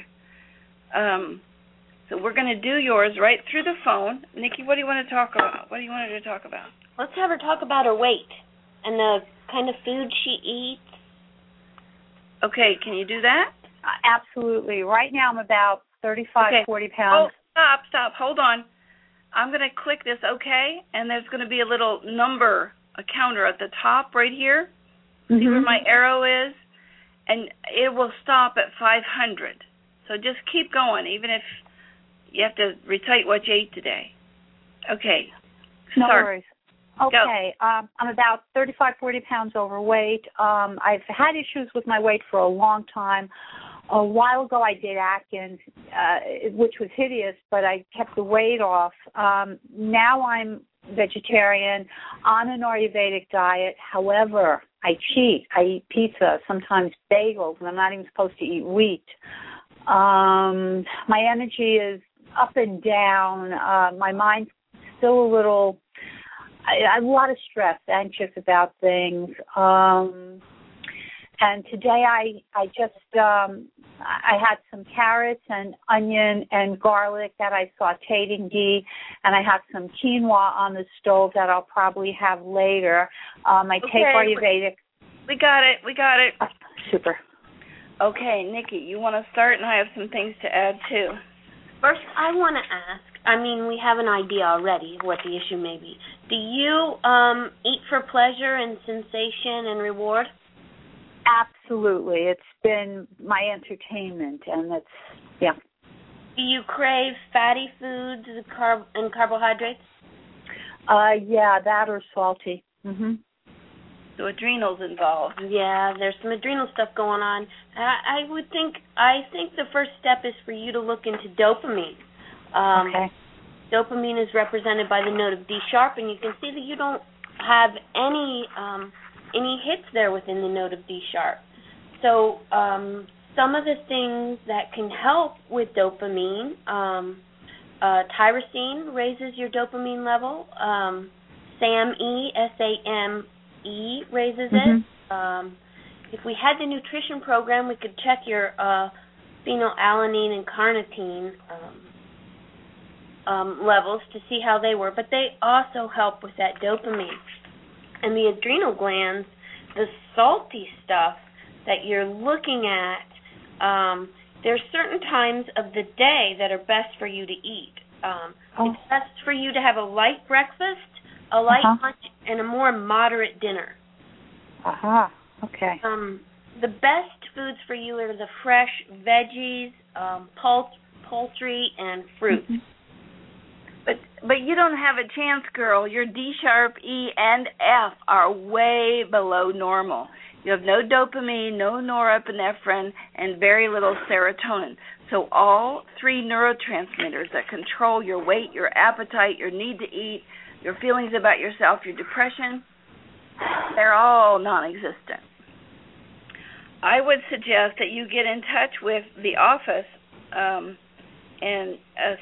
So we're going to do yours right through the phone. Nikki, what do you want to talk about? What do you want her to talk about? Let's have her talk about her weight and the kind of food she eats. Okay, can you do that? Absolutely. Right now I'm about 35, 40 pounds. Oh, stop. Hold on. I'm going to click this OK, and there's going to be a little number, a counter at the top right here. See where my arrow is? And it will stop at 500. So just keep going, even if you have to recite what you ate today. Okay. No worries. Okay. I'm about 35, 40 pounds overweight. I've had issues with my weight for a long time. A while ago I did Atkins, which was hideous, but I kept the weight off. Now I'm vegetarian, on an Ayurvedic diet. However, I cheat. I eat pizza, sometimes bagels, and I'm not even supposed to eat wheat. My energy is up and down. My mind's still a little, I have a lot of stress, anxious about things. And today I just, I had some carrots and onion and garlic that I sauteed in ghee, and I have some quinoa on the stove that I'll probably have later. I take Ayurvedic. We got it. Super. Okay, Nikki, you want to start, and I have some things to add, too. First, I want to ask, we have an idea already of what the issue may be. Do you eat for pleasure and sensation and reward? Absolutely. It's been my entertainment, and it's, yeah. Do you crave fatty foods and carbohydrates? Yeah, that or salty. So adrenals involved. Yeah, there's some adrenal stuff going on. I think the first step is for you to look into dopamine. Okay. Dopamine is represented by the note of D sharp, and you can see that you don't have any hits there within the note of D sharp. So some of the things that can help with dopamine, tyrosine raises your dopamine level. SAMe, S-A-M-E raises it. If we had the nutrition program, we could check your phenylalanine and carnitine levels to see how they were, but they also help with that dopamine. And the adrenal glands, the salty stuff that you're looking at, there's certain times of the day that are best for you to eat. It's best for you to have a light breakfast, a light lunch, and a more moderate dinner. Okay. The best foods for you are the fresh veggies, poultry, and fruits. But you don't have a chance, girl. Your D sharp, E, and F are way below normal. You have no dopamine, no norepinephrine, and very little serotonin. So all three neurotransmitters that control your weight, your appetite, your need to eat, your feelings about yourself, your depression, they're all non-existent. I would suggest that you get in touch with the office and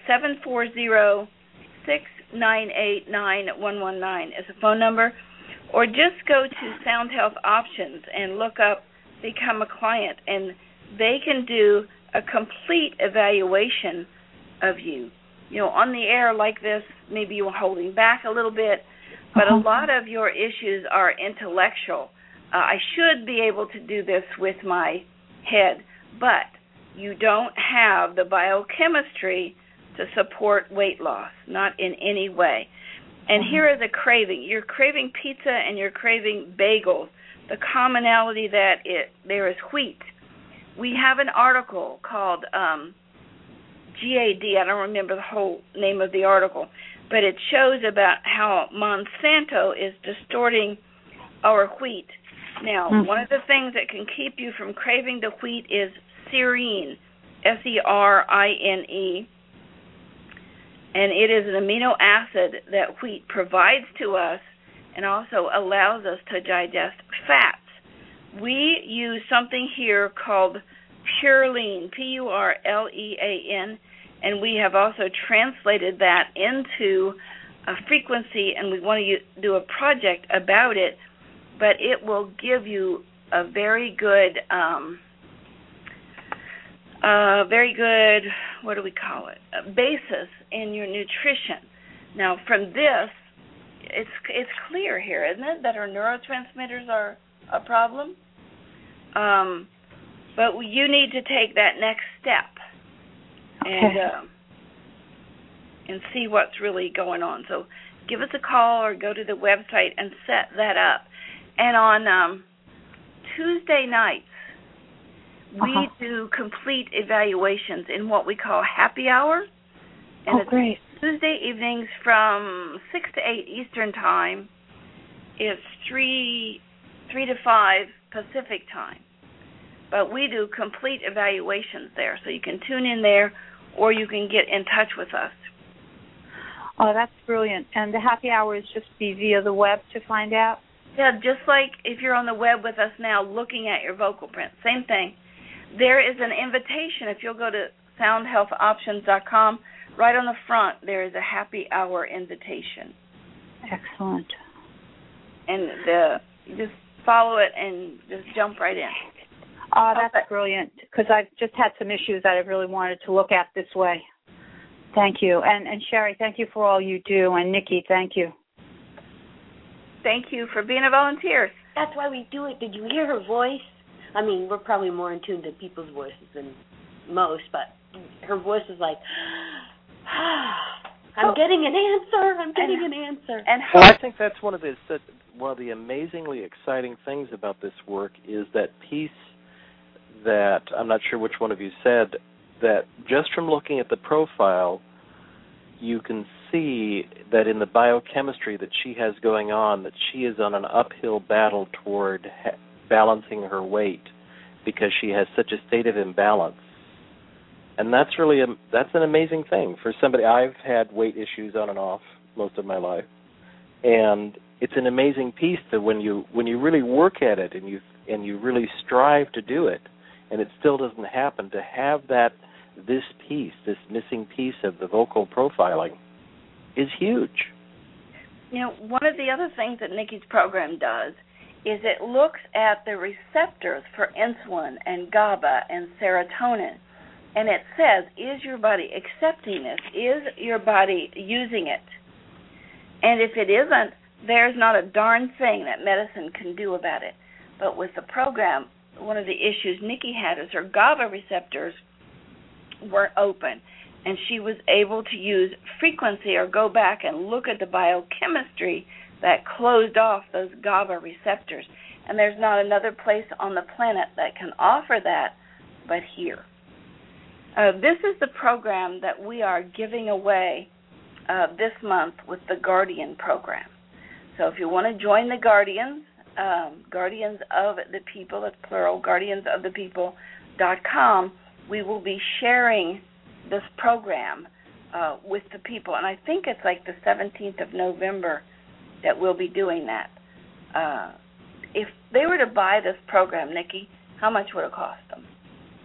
740-698-9119 is a phone number, or just go to Sound Health Options and look up Become a Client, and they can do a complete evaluation of you. You know, on the air like this, maybe you're holding back a little bit, but a lot of your issues are intellectual. I should be able to do this with my head, but you don't have the biochemistry to support weight loss, not in any way. And here is a craving. You're craving pizza and you're craving bagels. The commonality that there is wheat. We have an article called GAD. I don't remember the whole name of the article, but it shows about how Monsanto is distorting our wheat. Now, one of the things that can keep you from craving the wheat is serine, S-E-R-I-N-E, and it is an amino acid that wheat provides to us and also allows us to digest fats. We use something here called Purelean, P-U-R-L-E-A-N, and we have also translated that into a frequency, and we want to do a project about it, but it will give you a very good, what do we call it, a basis in your nutrition. Now, from this, it's clear here, isn't it, that our neurotransmitters are a problem? But you need to take that next step and see what's really going on. So give us a call or go to the website and set that up. And on Tuesday nights, we do complete evaluations in what we call happy hour. And it's great. Tuesday evenings from 6 to 8 Eastern Time. It's 3 to 5 Pacific Time. But we do complete evaluations there, so you can tune in there or you can get in touch with us. Oh, that's brilliant. And the happy hour is just be via the web to find out? Yeah, just like if you're on the web with us now looking at your vocal print. Same thing. There is an invitation. If you'll go to soundhealthoptions.com, right on the front there is a happy hour invitation. Excellent. And you just follow it and just jump right in. Oh, that's brilliant, because I've just had some issues that I really wanted to look at this way. Thank you. And Sherry, thank you for all you do. And Nikki, thank you. Thank you for being a volunteer. That's why we do it. Did you hear her voice? I mean, we're probably more in tune to people's voices than most, but her voice is like, I'm getting an answer. I'm getting an answer. And well, I think that's one of the amazingly exciting things about this work is that piece that I'm not sure which one of you said, that just from looking at the profile, you can see that in the biochemistry that she has going on, that she is on an uphill battle toward balancing her weight because she has such a state of imbalance. And that's really that's an amazing thing for somebody. I've had weight issues on and off most of my life, and it's an amazing piece that when you really work at it and you really strive to do it, and it still doesn't happen, to have this missing piece of the vocal profiling is huge. You know, one of the other things that Nikki's program does is it looks at the receptors for insulin and GABA and serotonin, and it says, is your body accepting this? Is your body using it? And if it isn't, there's not a darn thing that medicine can do about it. But with the program, one of the issues Nikki had is her GABA receptors weren't open, and she was able to use frequency or go back and look at the biochemistry that closed off those GABA receptors. And there's not another place on the planet that can offer that but here. This is the program that we are giving away this month with the Guardian program. So if you want to join the Guardians, Guardians of the People, that's plural, guardiansofthepeople.com, we will be sharing this program with the people. And I think it's like the 17th of November that we'll be doing that. If they were to buy this program, Nikki, how much would it cost them?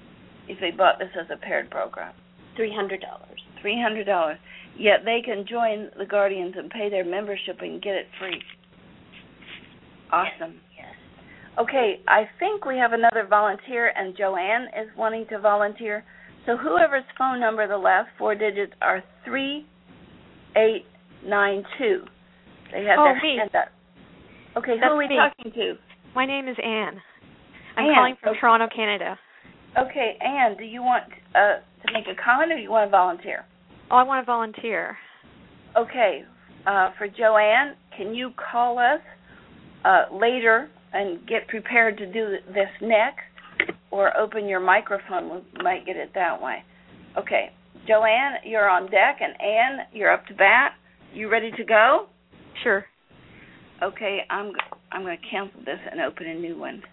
if they bought this as a paired program? $300. $300. Yet they can join the Guardians and pay their membership and get it free. Awesome. Yes. Okay, I think we have another volunteer, and Joanne is wanting to volunteer. So whoever's phone number, the last 4 digits are 3892. They have their hand up. Okay, who are we talking to? My name is Anne. I'm Anne. calling from Toronto, Canada. Okay, Anne, do you want to make a comment or do you want to volunteer? Oh, I want to volunteer. Okay, for Joanne, can you call us later and get prepared to do this next, or open your microphone? We might get it that way. Okay, Joanne, you're on deck, and Anne, you're up to bat. You ready to go? Sure. Okay, I'm going to cancel this and open a new one.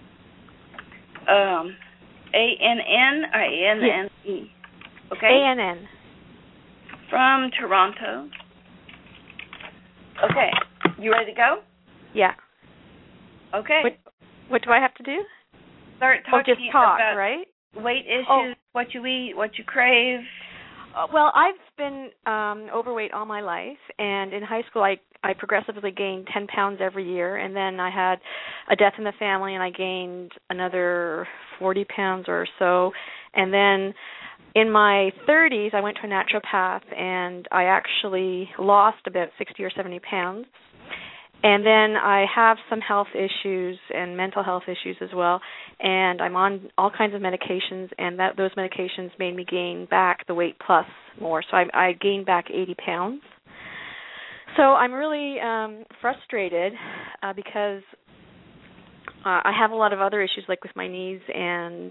ANN or ANNE? Okay. ANN. From Toronto. Okay, you ready to go? Yeah. Okay. What do I have to do? Start talking just talk, about right? Weight issues, what you eat, what you crave. Well, I've been overweight all my life, and in high school I progressively gained 10 pounds every year, and then I had a death in the family, and I gained another 40 pounds or so, and then in my 30s I went to a naturopath, and I actually lost about 60 or 70 pounds. And then I have some health issues and mental health issues as well, and I'm on all kinds of medications, and those medications made me gain back the weight plus more. So I gained back 80 pounds. So I'm really frustrated because I have a lot of other issues, like with my knees, and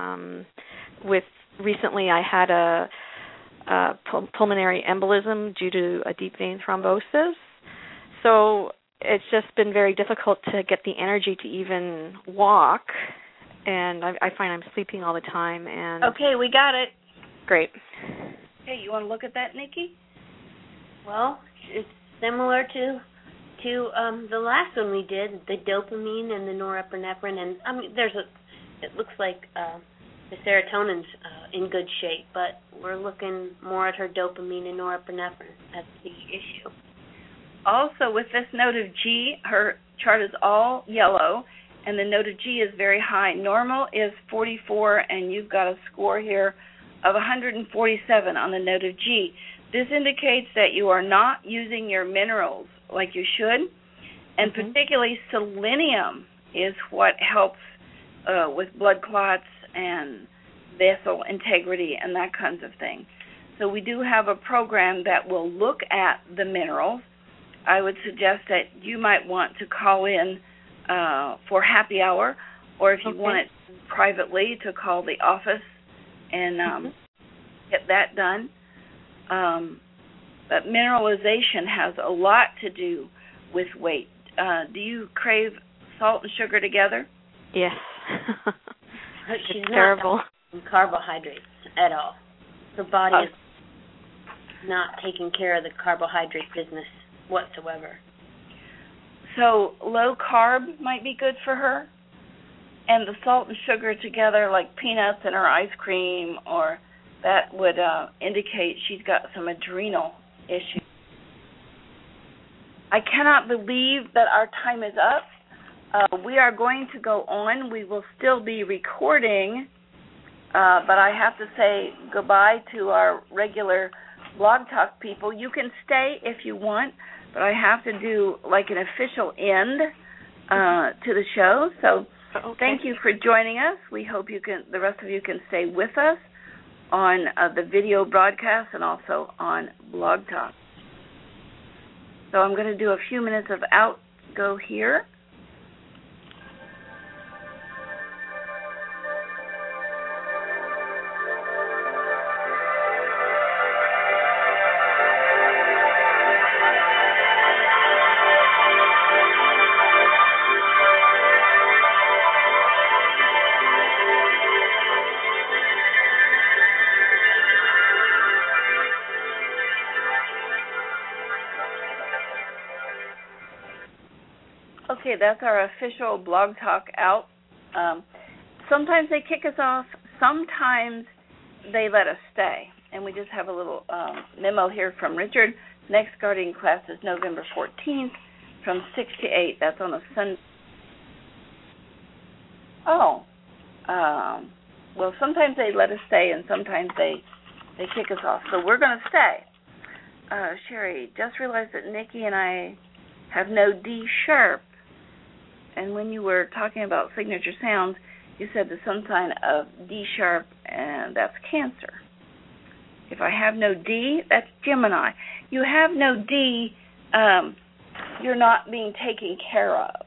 recently I had a pulmonary embolism due to a deep vein thrombosis. So it's just been very difficult to get the energy to even walk, and I find I'm sleeping all the time. And okay, we got it. Great. Hey, you want to look at that, Nikki? Well, it's similar to the last one we did, the dopamine and the norepinephrine, and I mean, it looks like the serotonin's in good shape, but we're looking more at her dopamine and norepinephrine. That's the issue. Also, with this note of G, her chart is all yellow, and the note of G is very high. Normal is 44, and you've got a score here of 147 on the note of G. This indicates that you are not using your minerals like you should, and particularly selenium is what helps with blood clots and vessel integrity and that kinds of thing. So we do have a program that will look at the minerals. I would suggest that you might want to call in for happy hour, or if you want it privately, to call the office and get that done. But mineralization has a lot to do with weight. Do you crave salt and sugar together? Yes. She's it's terrible. Not carbohydrates at all. Her body is not taking care of the carbohydrate business whatsoever. So low carb might be good for her, and the salt and sugar together, like peanuts in her ice cream, or that would indicate she's got some adrenal issues. I cannot believe that our time is up. We are going to go on. We will still be recording, but I have to say goodbye to our regular Blog Talk people. You can stay if you want, but I have to do like an official end to the show. So thank you for joining us. We hope the rest of you can stay with us on the video broadcast and also on Blog Talk. So I'm going to do a few minutes of outgo here. Okay, that's our official Blog Talk out. Sometimes they kick us off, sometimes they let us stay. And we just have a little memo here from Richard. Next gardening class is November 14th from 6 to 8. That's on a Sunday. Well, sometimes they let us stay, and sometimes they kick us off. So we're going to stay. Sherry, just realized that Nikki and I have no D sharp. And when you were talking about signature sounds, you said the sun sign of D sharp, and that's Cancer. If I have no D, that's Gemini. You have no D, you're not being taken care of.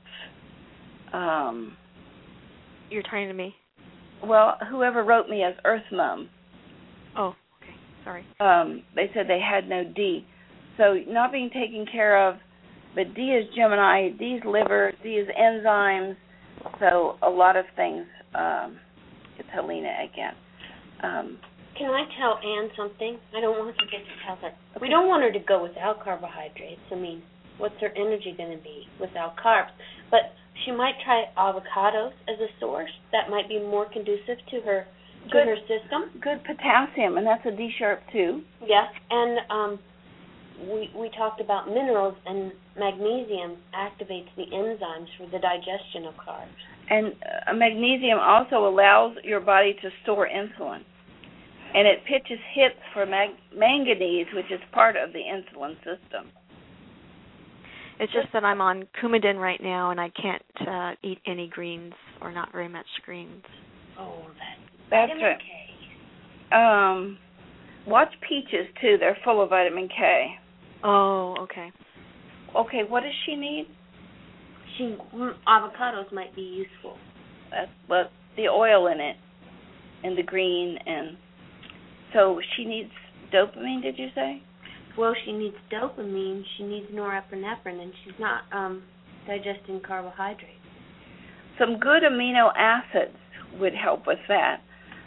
You're talking to me? Well, whoever wrote me as Earth Mum. Oh, okay. Sorry. They said they had no D. So not being taken care of, but D is Gemini, D is liver, D is enzymes, so a lot of things. It's Helena again. Can I tell Anne something? I don't want to forget to tell her. Okay. We don't want her to go without carbohydrates. I mean, what's her energy going to be without carbs? But she might try avocados as a source. That might be more conducive to her her system. Good potassium, and that's a D sharp too. Yeah, and we talked about minerals, and magnesium activates the enzymes for the digestion of carbs. And magnesium also allows your body to store insulin. And it pitches hits for manganese, which is part of the insulin system. It's just that I'm on Coumadin right now, and I can't eat any greens, or not very much greens. Oh, that's vitamin right. K. Watch peaches, too. They're full of vitamin K. Oh, okay. Okay, what does she need? Avocados might be useful. But the oil in it, and the green, and so she needs dopamine, did you say? Well, she needs dopamine, she needs norepinephrine, and she's not digesting carbohydrates. Some good amino acids would help with that.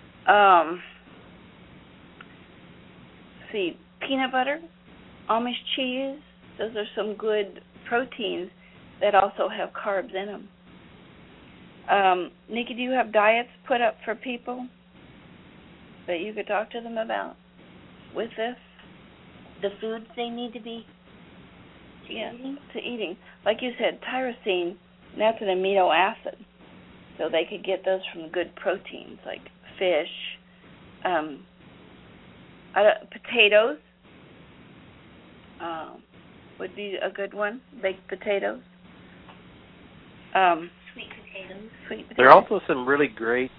See, peanut butter, Amish cheese, those are some good proteins that also have carbs in them. Nikki, do you have diets put up for people that you could talk to them about with this? The foods they need to be eating. Like you said, tyrosine, that's an amino acid. So they could get those from good proteins like fish, potatoes would be a good one, baked potatoes. Sweet potatoes. There are also some really great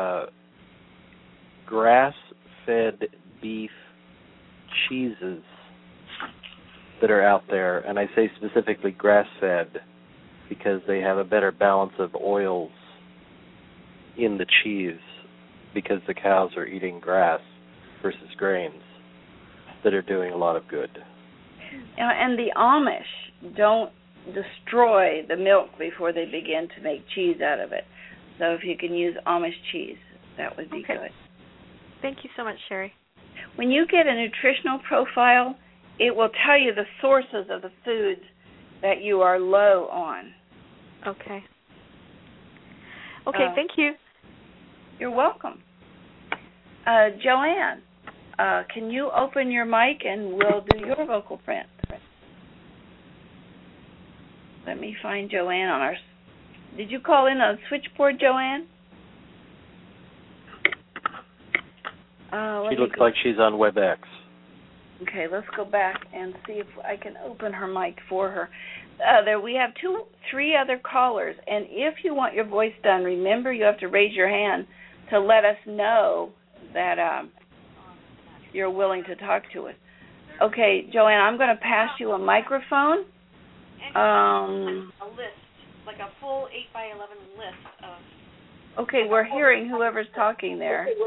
grass-fed beef cheeses that are out there, and I say specifically grass-fed because they have a better balance of oils in the cheese because the cows are eating grass versus grains that are doing a lot of good. And the Amish don't destroy the milk before they begin to make cheese out of it. So if you can use Amish cheese, that would be good. Thank you so much, Sherry. When you get a nutritional profile, it will tell you the sources of the foods that you are low on. Okay. Okay, thank you. You're welcome. Joanne, can you open your mic and we'll do your vocal print? Let me find Joanne on our... Did you call in on switchboard, Joanne? She looks like she's on WebEx. Okay, let's go back and see if I can open her mic for her. We have 3 other callers, and if you want your voice done, remember you have to raise your hand to let us know that you're willing to talk to us. Okay, Joanne, I'm going to pass you a microphone. A list, like a full 8x11 list of... Okay, we're hearing whoever's talking there. Is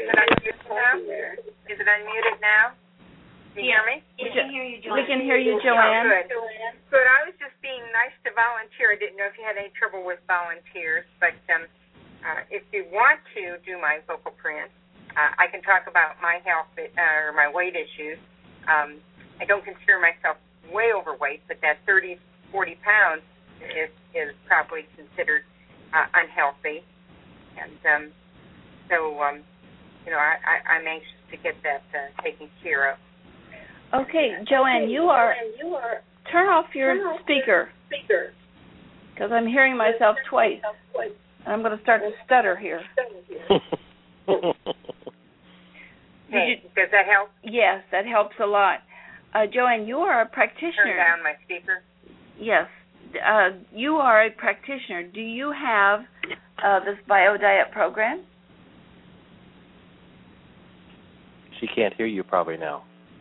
it unmuted now? Can you hear me? We can hear you, Joanne. We can hear you, Joanne. Oh, good. I was just being nice to volunteer. I didn't know if you had any trouble with volunteers, but if you want to do my vocal print, I can talk about my health or my weight issues. I don't consider myself way overweight, but that 30, 40 pounds is probably considered unhealthy. And So, I'm anxious to get that taken care of. Okay, Joanne, you are. Turn off your speaker. Because I'm hearing myself twice. And I'm going to start to stutter here. Hey, does that help? Yes, that helps a lot. Joanne, you are a practitioner. Turn down my speaker. Yes. You are a practitioner. Do you have this BioDiet program? She can't hear you probably now.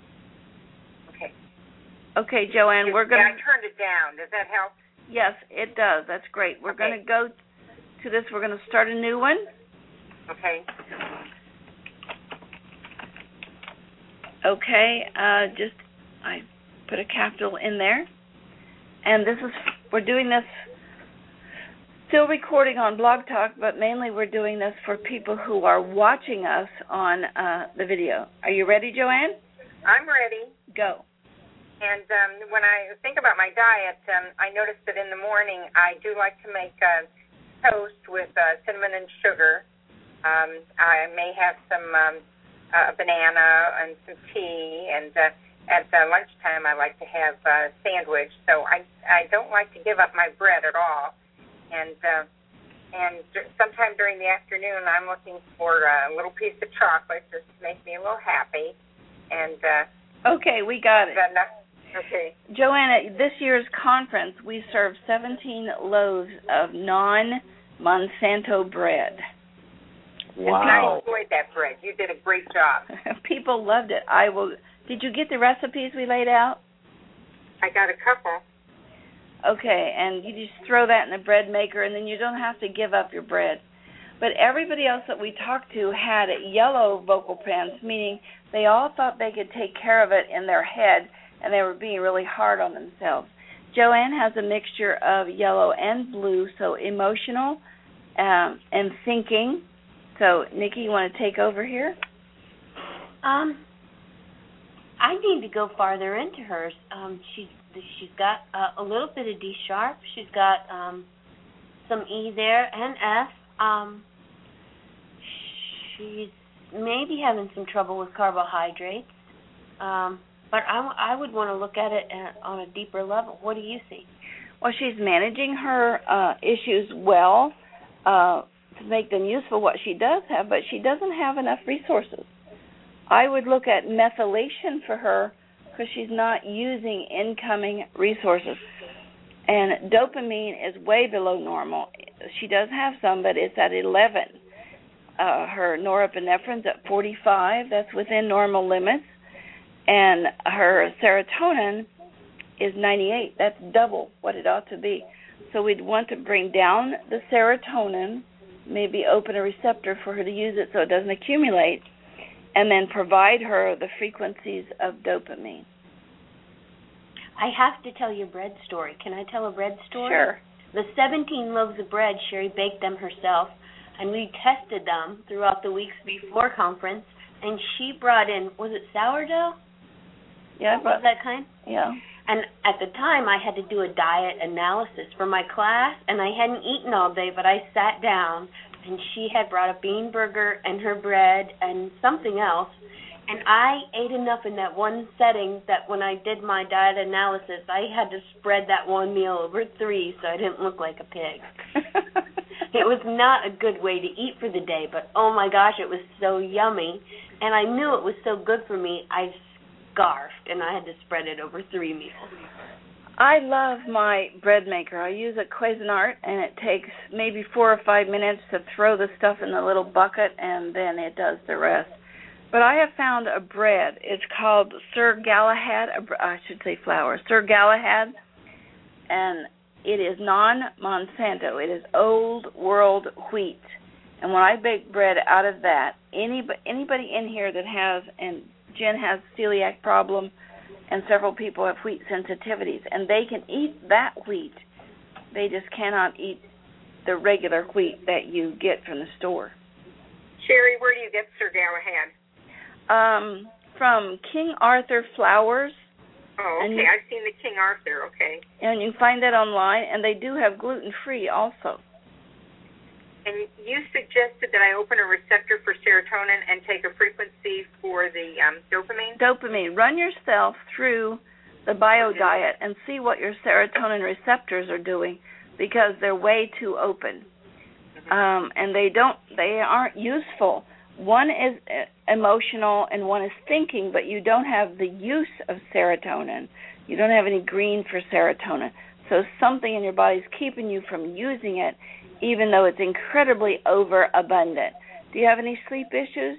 Okay, Joanne, we're going to... I turned it down. Does that help? Yes, it does. That's great. We're going to go to this. We're going to start a new one. Okay. Okay, I put a capital in there. And we're doing this, still recording on Blog Talk, but mainly we're doing this for people who are watching us on the video. Are you ready, Joanne? I'm ready. Go. And when I think about my diet, I notice that in the morning I do like to make toast with cinnamon and sugar. I may have some banana and some tea, and at lunchtime I like to have a sandwich. So I don't like to give up my bread at all. And sometime during the afternoon I'm looking for a little piece of chocolate just to make me a little happy. And okay, we got it. Okay. Joanna, this year's conference, we served 17 loaves of non-Monsanto bread. Wow. And I enjoyed that bread. You did a great job. People loved it. Did you get the recipes we laid out? I got a couple. Okay, and you just throw that in the bread maker, and then you don't have to give up your bread. But everybody else that we talked to had yellow vocal pans, meaning they all thought they could take care of it in their head, and they were being really hard on themselves. Joanne has a mixture of yellow and blue, so emotional and thinking. So, Nikki, you want to take over here? I need to go farther into hers. She's got a little bit of D sharp. She's got some E there and F. She's maybe having some trouble with carbohydrates. But I would want to look at it on a deeper level. What do you see? Well, she's managing her issues well to make them useful, what she does have, but she doesn't have enough resources. I would look at methylation for her because she's not using incoming resources. And dopamine is way below normal. She does have some, but it's at 11. Her norepinephrine's at 45. That's within normal limits. And her serotonin is 98. That's double what it ought to be. So we'd want to bring down the serotonin, maybe open a receptor for her to use it so it doesn't accumulate, and then provide her the frequencies of dopamine. I have to tell you a bread story. Can I tell a bread story? Sure. The 17 loaves of bread, Sherry baked them herself, and we tested them throughout the weeks before conference, and she brought in, was it sourdough? Yeah. Was that kind? Yeah. And at the time, I had to do a diet analysis for my class, and I hadn't eaten all day, but I sat down, and she had brought a bean burger and her bread and something else, and I ate enough in that one setting that when I did my diet analysis, I had to spread that one meal over 3 so I didn't look like a pig. It was not a good way to eat for the day, but oh my gosh, it was so yummy, and I knew it was so good for me, I scarfed, and I had to spread it over 3 meals. I love my bread maker. I use a Cuisinart, and it takes maybe 4 or 5 minutes to throw the stuff in the little bucket, and then it does the rest. But I have found a bread. It's called Sir Galahad, I should say flour, Sir Galahad, and it is non-Monsanto. It is old world wheat. And when I bake bread out of that, anybody in here that has, and Jen has celiac problem, and several people have wheat sensitivities, and they can eat that wheat. They just cannot eat the regular wheat that you get from the store. Sherry, where do you get Sir Galahad? From King Arthur Flowers. Oh, okay. I've seen the King Arthur, okay. And you can find that online, and they do have gluten-free also. And you suggested that I open a receptor for serotonin and take a frequency for the dopamine? Dopamine. Run yourself through the BioDiet and see what your serotonin receptors are doing, because they're way too open. And they aren't useful. One is emotional and one is thinking, but you don't have the use of serotonin. You don't have any green for serotonin. So something in your body is keeping you from using it, even though it's incredibly overabundant. Do you have any sleep issues?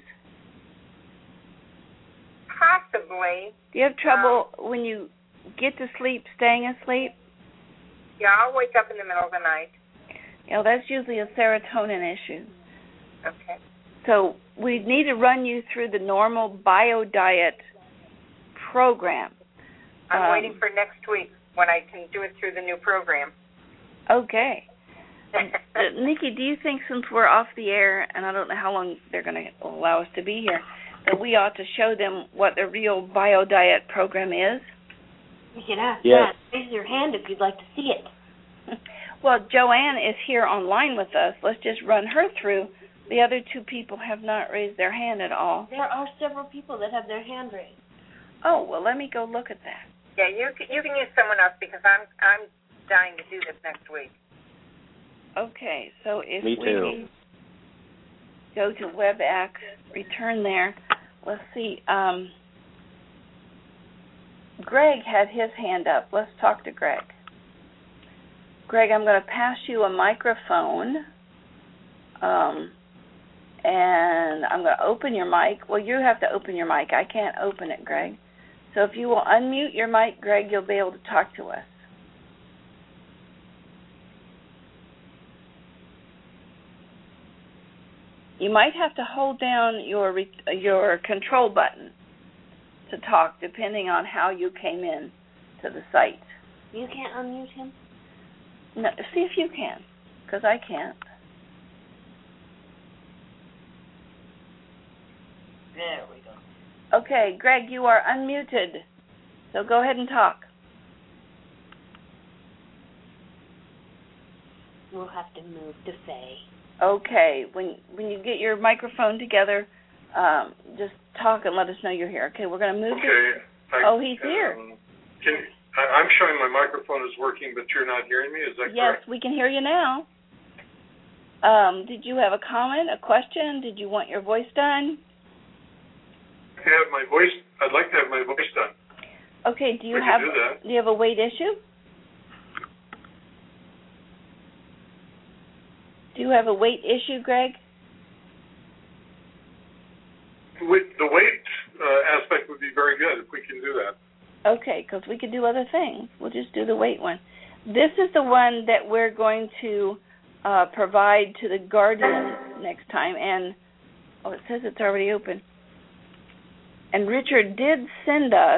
Possibly. Do you have trouble when you get to sleep, staying asleep? Yeah, I'll wake up in the middle of the night. You know, that's usually a serotonin issue. Okay. So we need to run you through the normal BioDiet program. I'm waiting for next week when I can do it through the new program. Okay. Nikki, do you think since we're off the air, and I don't know how long they're going to allow us to be here, that we ought to show them what the real BioDiet program is? You can ask Yes. that. Raise your hand if you'd like to see it. Well, Joanne is here online with us. Let's just run her through. The other two people have not raised their hand at all. There are several people that have their hand raised. Oh, well, let me go look at that. Yeah, you can use someone else because I'm dying to do this next week. Okay, so if Me we too. go to WebEx, return there, let's see. Greg had his hand up. Let's talk to Greg. Greg, I'm going to pass you a microphone, and I'm going to open your mic. Well, you have to open your mic. I can't open it, Greg. So if you will unmute your mic, Greg, you'll be able to talk to us. You might have to hold down your control button to talk, depending on how you came in to the site. You can't unmute him? No, see if you can, because I can't. There we go. Okay, Greg, you are unmuted, so go ahead and talk. We'll have to move to Faye. Okay, when you get your microphone together, just talk and let us know you're here. Okay, we're going to move to... he's here. I'm showing my microphone is working, but you're not hearing me. Is that correct? Yes, we can hear you now. Did you have a comment, a question? Did you want your voice done? I'd like to have my voice done. Okay, do you do have a weight issue? Do you have a weight issue, Greg? The weight aspect would be very good if we can do that. Okay, because we could do other things. We'll just do the weight one. This is the one that we're going to provide to the Guardian next time. And, it says it's already open. And Richard did send us...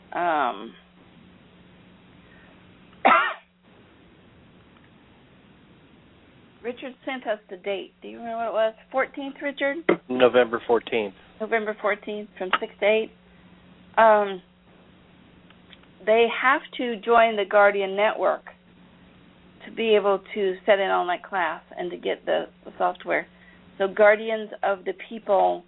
Richard sent us the date. Do you remember what it was? 14th, Richard? November 14th. November 14th from 6 to 8. They have to join the Guardian Network to be able to set in on that class and to get the software. So guardiansofthepeople.com.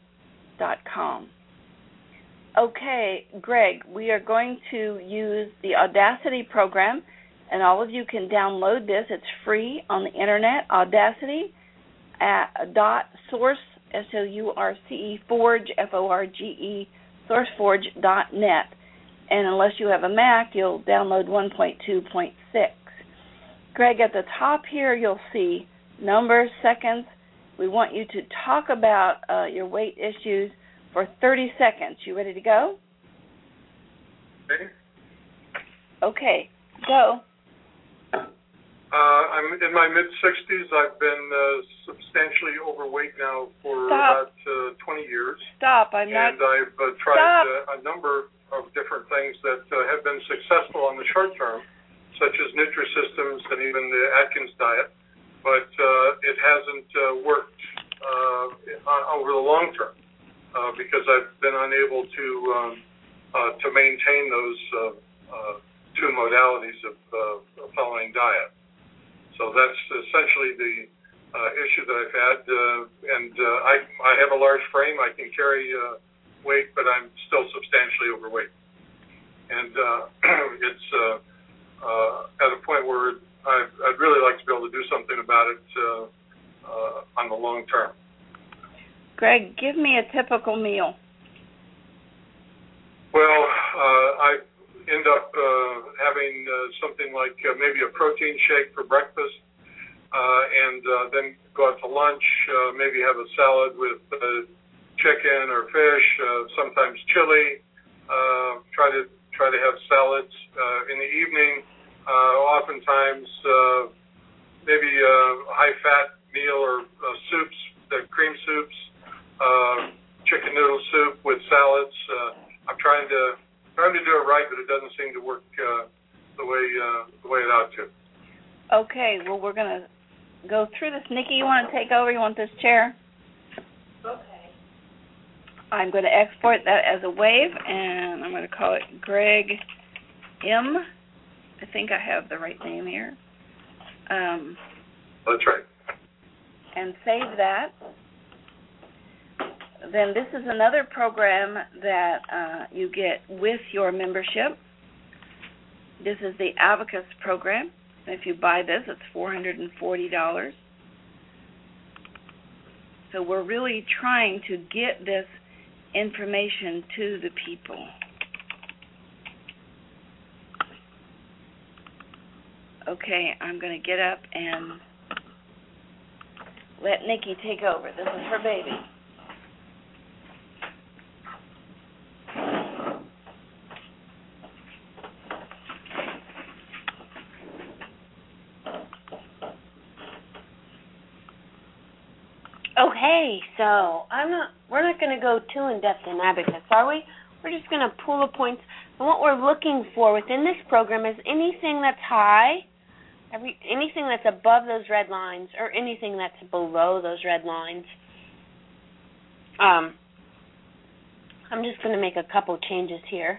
Okay, Greg, we are going to use the Audacity program, and all of you can download this. It's free on the internet, Audacity .source, S-O-U-R-C-E, Forge, F-O-R-G-E, sourceforge.net. And unless you have a Mac, you'll download 1.2.6. Greg, at the top here, you'll see numbers, seconds. We want you to talk about your weight issues for 30 seconds. You ready to go? Ready? Okay, go. I'm in my mid-60s. I've been substantially overweight now for about 20 years. And I've tried a number of different things that have been successful on the short term, such as Nutrisystems and even the Atkins diet, but it hasn't worked over the long term because I've been unable to maintain those two modalities of following diet. So that's essentially issue that I've had, and I have a large frame. I can carry weight, but I'm still substantially overweight, and it's at a point where I'd really like to be able to do something about it on the long term. Greg, give me a typical meal. Well, I end up having something like maybe a protein shake for breakfast, and then go out to lunch, maybe have a salad with chicken or fish, sometimes chili. Try to have salads in the evening. Oftentimes, maybe a high-fat meal or soups, cream soups, chicken noodle soup with salads. I'm trying to do it right, but it doesn't seem to work the way it ought to. Okay, well, we're going to go through this. Nikki, you want to take over? You want this chair? Okay. I'm going to export that as a wave, and I'm going to call it Greg M. I think I have the right name here. That's right. And save that. Then this is another program that you get with your membership. This is the Abacus program. If you buy this, it's $440. So we're really trying to get this information to the people. Okay, I'm going to get up and let Nikki take over. This is her baby. Okay, so we're not going to go too in-depth in Abacus, are we? We're just going to pull the points. And what we're looking for within this program is anything that's high, anything that's above those red lines, or anything that's below those red lines. I'm just going to make a couple changes here.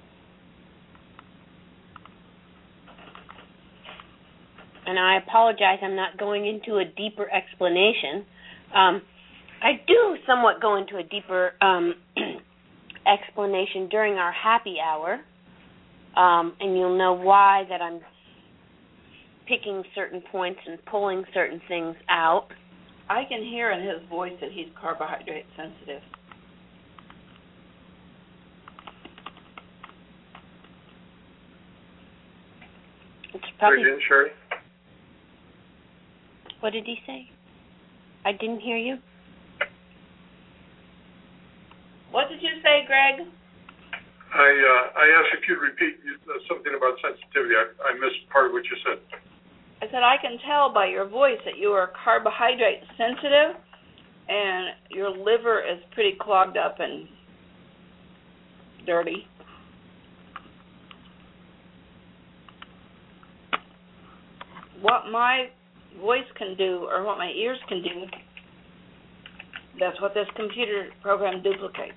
And I apologize, I'm not going into a deeper explanation. I do somewhat go into a deeper explanation during our happy hour, and you'll know why that I'm picking certain points and pulling certain things out. I can hear in his voice that he's carbohydrate sensitive. It's probably. Very good, Sherry. What did he say? I didn't hear you. What did you say, Greg? I asked if you'd repeat something about sensitivity. I missed part of what you said. I said I can tell by your voice that you are carbohydrate sensitive, and your liver is pretty clogged up and dirty. What my voice can do, or what my ears can do, that's what this computer program duplicates.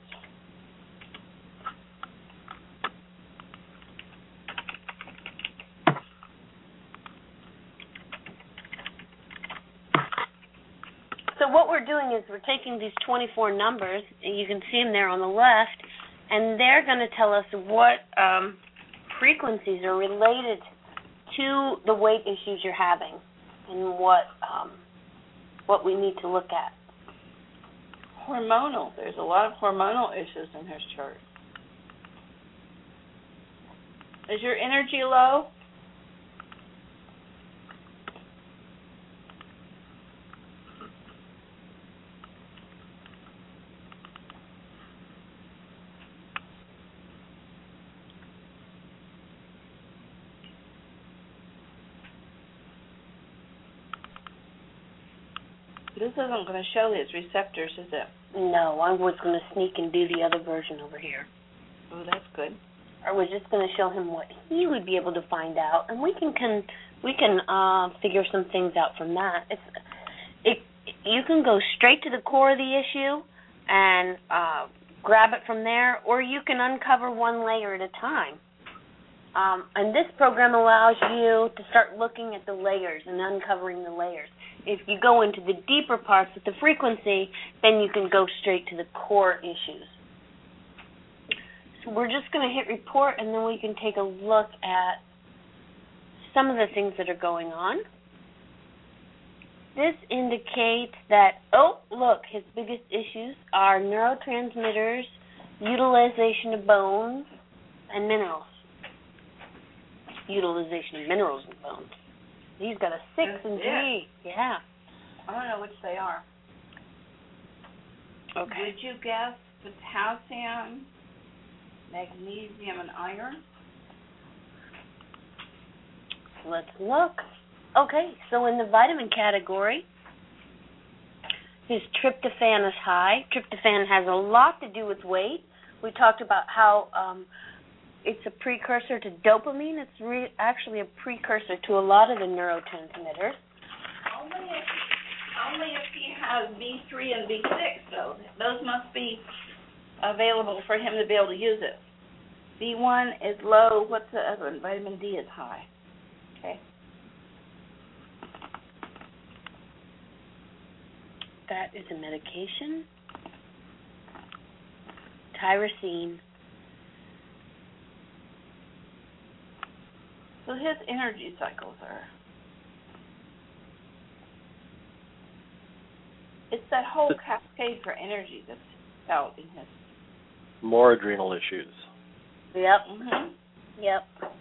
So what we're doing is we're taking these 24 numbers, and you can see them there on the left, and they're going to tell us what frequencies are related to the weight issues you're having, and what we need to look at. Hormonal. There's a lot of hormonal issues in his chart. Is your energy low? This isn't going to show his receptors, is it? No, I was going to sneak and do the other version over here. Oh, that's good. I was just going to show him what he would be able to find out, and we can figure some things out from that. You can go straight to the core of the issue and grab it from there, or you can uncover one layer at a time. And this program allows you to start looking at the layers and uncovering the layers. if you go into the deeper parts with the frequency, then you can go straight to the core issues. So we're just going to hit report, and then we can take a look at some of the things that are going on. This indicates that, oh, look, his biggest issues are neurotransmitters, utilization of bones, and minerals. Utilization of minerals and bones. He's got a 6 and G. Yeah. I don't know which they are. Okay. Would you guess potassium, magnesium, and iron? Let's look. Okay, so in the vitamin category, his tryptophan is high. Tryptophan has a lot to do with weight. We talked about how it's a precursor to dopamine. It's actually a precursor to a lot of the neurotransmitters. Only if he has B3 and B6, though. Those must be available for him to be able to use it. B1 is low. What's the other one? Vitamin D is high. Okay. That is a medication. Tyrosine. So his energy cycles are... It's that whole cascade for energy that's out in his... More adrenal issues. Yep. Mm-hmm. Yep.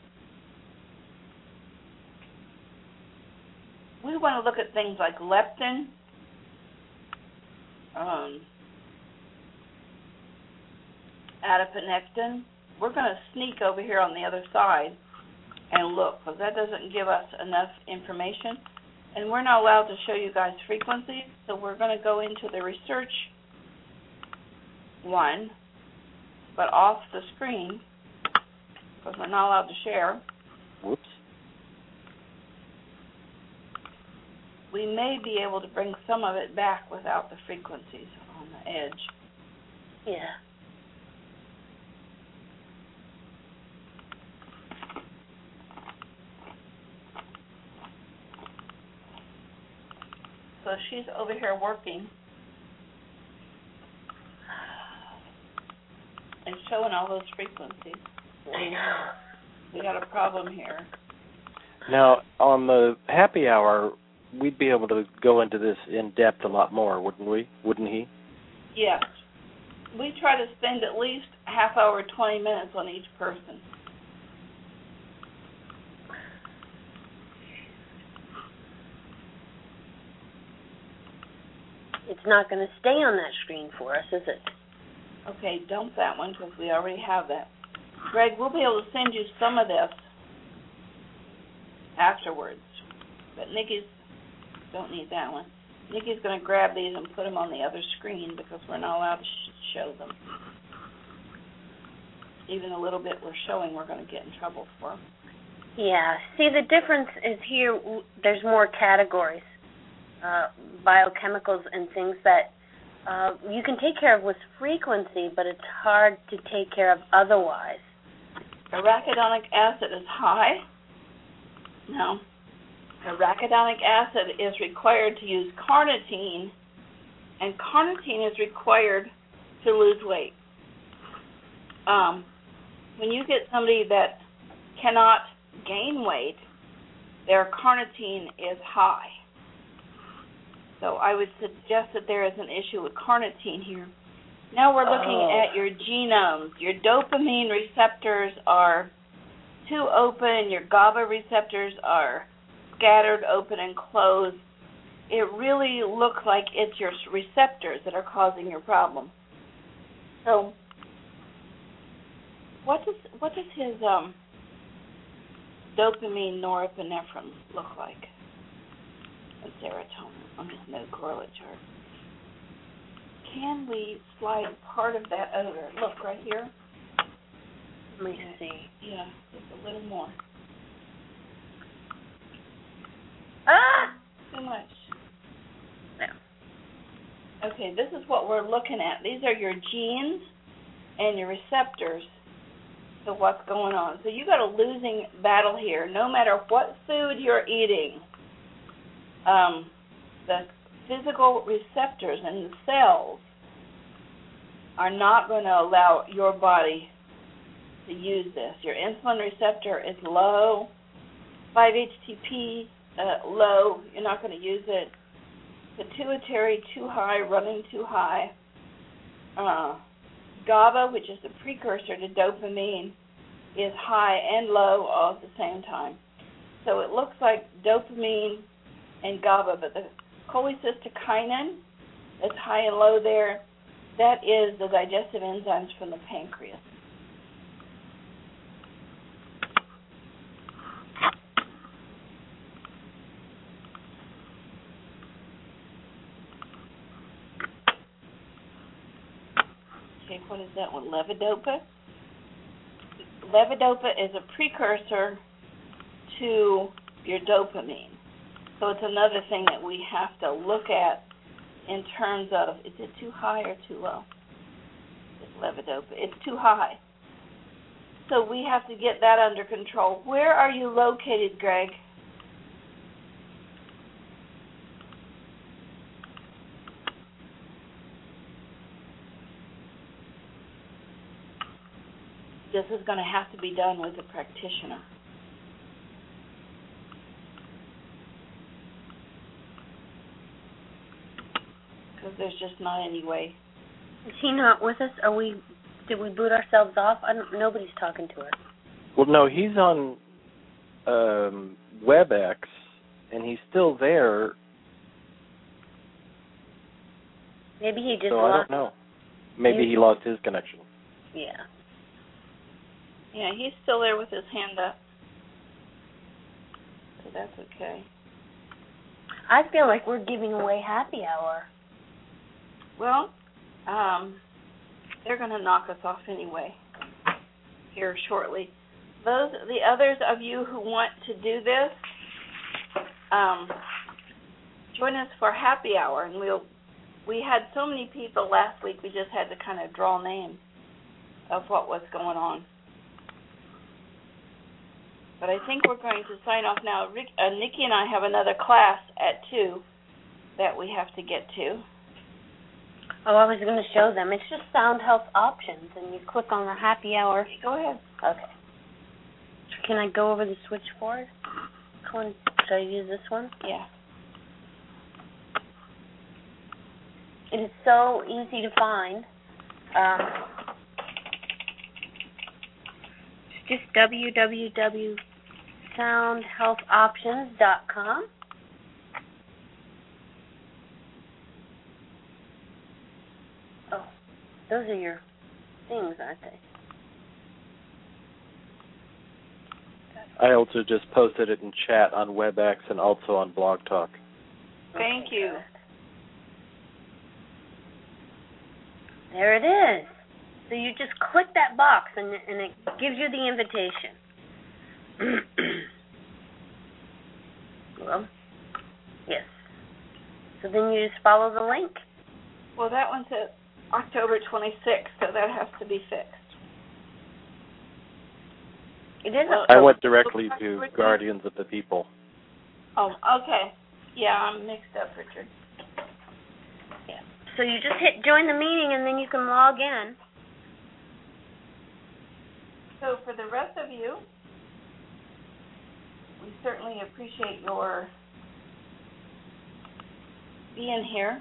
We want to look at things like leptin, adiponectin. We're going to sneak over here on the other side and look, because that doesn't give us enough information. And we're not allowed to show you guys frequencies, so we're going to go into the research one, but off the screen, because we're not allowed to share. Whoops. We may be able to bring some of it back without the frequencies on the edge. Yeah. So she's over here working and showing all those frequencies. I know. We got a problem here. Now, on the happy hour, we'd be able to go into this in depth a lot more, wouldn't we? Wouldn't he? Yes. We try to spend at least half hour, 20 minutes on each person. It's not going to stay on that screen for us, is it? Okay, dump that one because we already have that. Greg, we'll be able to send you some of this afterwards. But Nikki's, don't need that one. Nikki's going to grab these and put them on the other screen because we're not allowed to show them. Even a little bit we're showing, we're going to get in trouble for. Yeah. See, the difference is here, there's more categories. Biochemicals and things that you can take care of with frequency, but it's hard to take care of otherwise. Arachidonic acid is high. No. Arachidonic acid is required to use carnitine, and carnitine is required to lose weight. When you get somebody that cannot gain weight, their carnitine is high. So I would suggest that there is an issue with carnitine here. Now we're looking at your genomes. Your dopamine receptors are too open. Your GABA receptors are scattered, open, and closed. It really looks like it's your receptors that are causing your problem. So what does his dopamine norepinephrine look like? And serotonin on his node correlate chart. Can we slide part of that over? Look, right here. Let me see. Yeah, just a little more. Ah! Too much. No. Okay, this is what we're looking at. These are your genes and your receptors to what's going on. So you got a losing battle here. No matter what food you're eating, the physical receptors in the cells are not going to allow your body to use this. Your insulin receptor is low, 5-HTP low, you're not going to use it. Pituitary too high, running too high. GABA, which is a precursor to dopamine, is high and low all at the same time. So it looks like dopamine and GABA, but the cholecystokinin that's high and low there, that is the digestive enzymes from the pancreas. Okay, what is that one? Levodopa? Levodopa is a precursor to your dopamine. So it's another thing that we have to look at in terms of, is it too high or too low? It's levodopa. It's too high. So we have to get that under control. Where are you located, Greg? This is going to have to be done with a practitioner. Because there's just not any way. Is he not with us? Did we boot ourselves off? Nobody's talking to us. Well, no, he's on WebEx, and he's still there. Maybe he just so lost. I don't know. Maybe he lost his connection. Yeah. Yeah, he's still there with his hand up. So that's okay. I feel like we're giving away happy hour. Well, they're going to knock us off anyway here shortly. The others of you who want to do this, join us for happy hour, and we had so many people last week. We just had to kind of draw names of what was going on. But I think we're going to sign off now. Nikki and I have another class at 2 that we have to get to. Oh, I was going to show them. It's just Sound Health Options, and you click on the happy hour. Go ahead. Okay. Can I go over the switchboard? Should I use this one? Yeah. It is so easy to find. Just www.soundhealthoptions.com. Oh, those are your things, aren't they? I also just posted it in chat on WebEx and also on Blog Talk. Thank you. There it is. So you just click that box, and it gives you the invitation. Well, yes. So then you just follow the link. Well, that one says October 26th, so that has to be fixed. It is. I went directly to Guardians of the People. Oh, okay. Yeah, I'm mixed up, Richard. Yeah. So you just hit join the meeting, and then you can log in. So for the rest of you, we certainly appreciate your being here.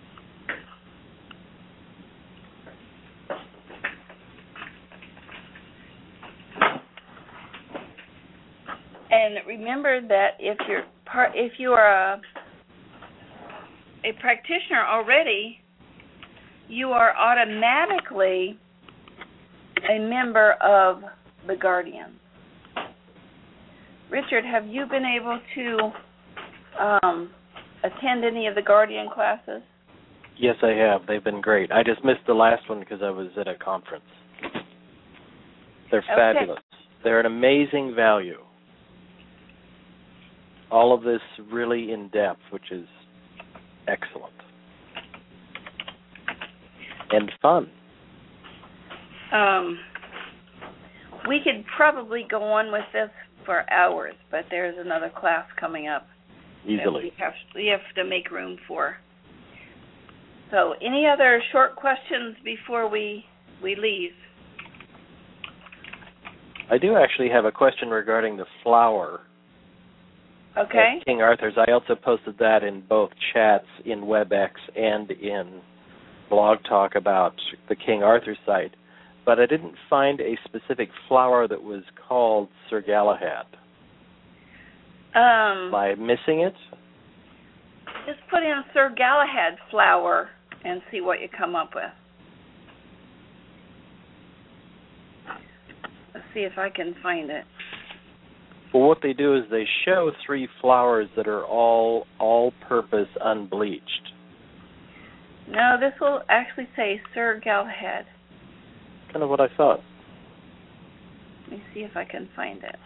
And remember that if you are a practitioner already, you are automatically a member of the Guardians. Richard, have you been able to attend any of the Guardian classes? Yes, I have. They've been great. I just missed the last one because I was at a conference. They're fabulous. They're an amazing value. All of this really in depth, which is excellent. And fun. We could probably go on with this for hours, but there's another class coming up Easily. We have to make room for. So, any other short questions before we leave? I do actually have a question regarding the flower. Okay. At King Arthur's. I also posted that in both chats in WebEx and in Blog Talk about the King Arthur site, but I didn't find a specific flower that was called Sir Galahad. Am I missing it? Just put in Sir Galahad flower and see what you come up with. Let's see if I can find it. Well, what they do is they show 3 flowers that are all-purpose unbleached. No, this will actually say Sir Galahad. Kind of what I thought. Let me see if I can find it.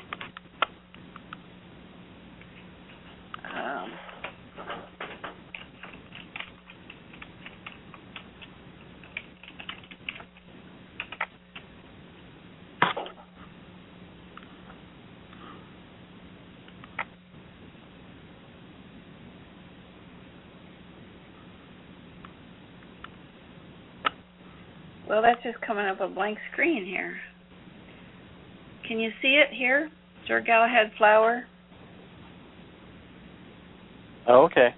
Well, that's just coming up a blank screen here. Can you see it here? Sir Galahad flower? Oh, okay.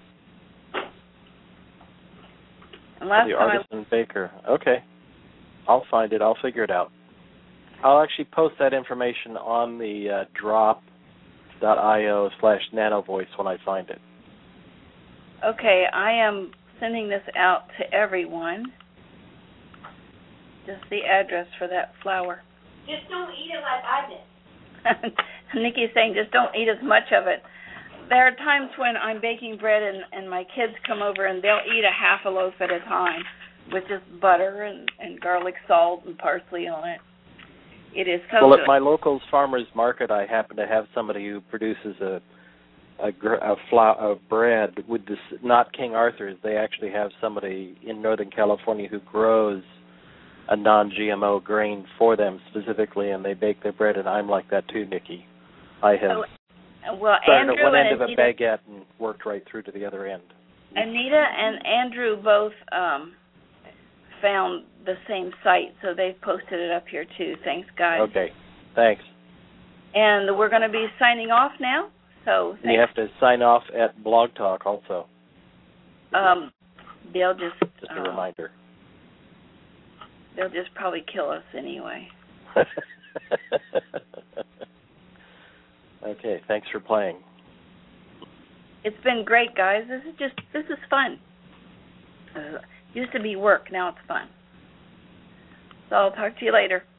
And last the time Artisan Baker. Okay. I'll find it. I'll figure it out. I'll actually post that information on the drop.io/nanovoice when I find it. Okay, I am sending this out to everyone. Just the address for that flower. Just don't eat it like I did. Nikki's saying just don't eat as much of it. There are times when I'm baking bread and my kids come over and they'll eat a half a loaf at a time with just butter and garlic salt and parsley on it. It is so well, good. At my local farmer's market, I happen to have somebody who produces a bread with this, not King Arthur's. They actually have somebody in Northern California who grows a non-GMO grain for them specifically, and they bake their bread, and I'm like that too, Nikki. I have started Andrew at one end of a Anita, baguette and worked right through to the other end. Anita and Andrew both found the same site, so they've posted it up here too. Thanks, guys. Okay, thanks. And we're going to be signing off now. So and you have to sign off at Blog Talk also. They'll just a reminder. They'll just probably kill us anyway. Okay, thanks for playing. It's been great, guys. This is fun. Used to be work, now it's fun. So I'll talk to you later.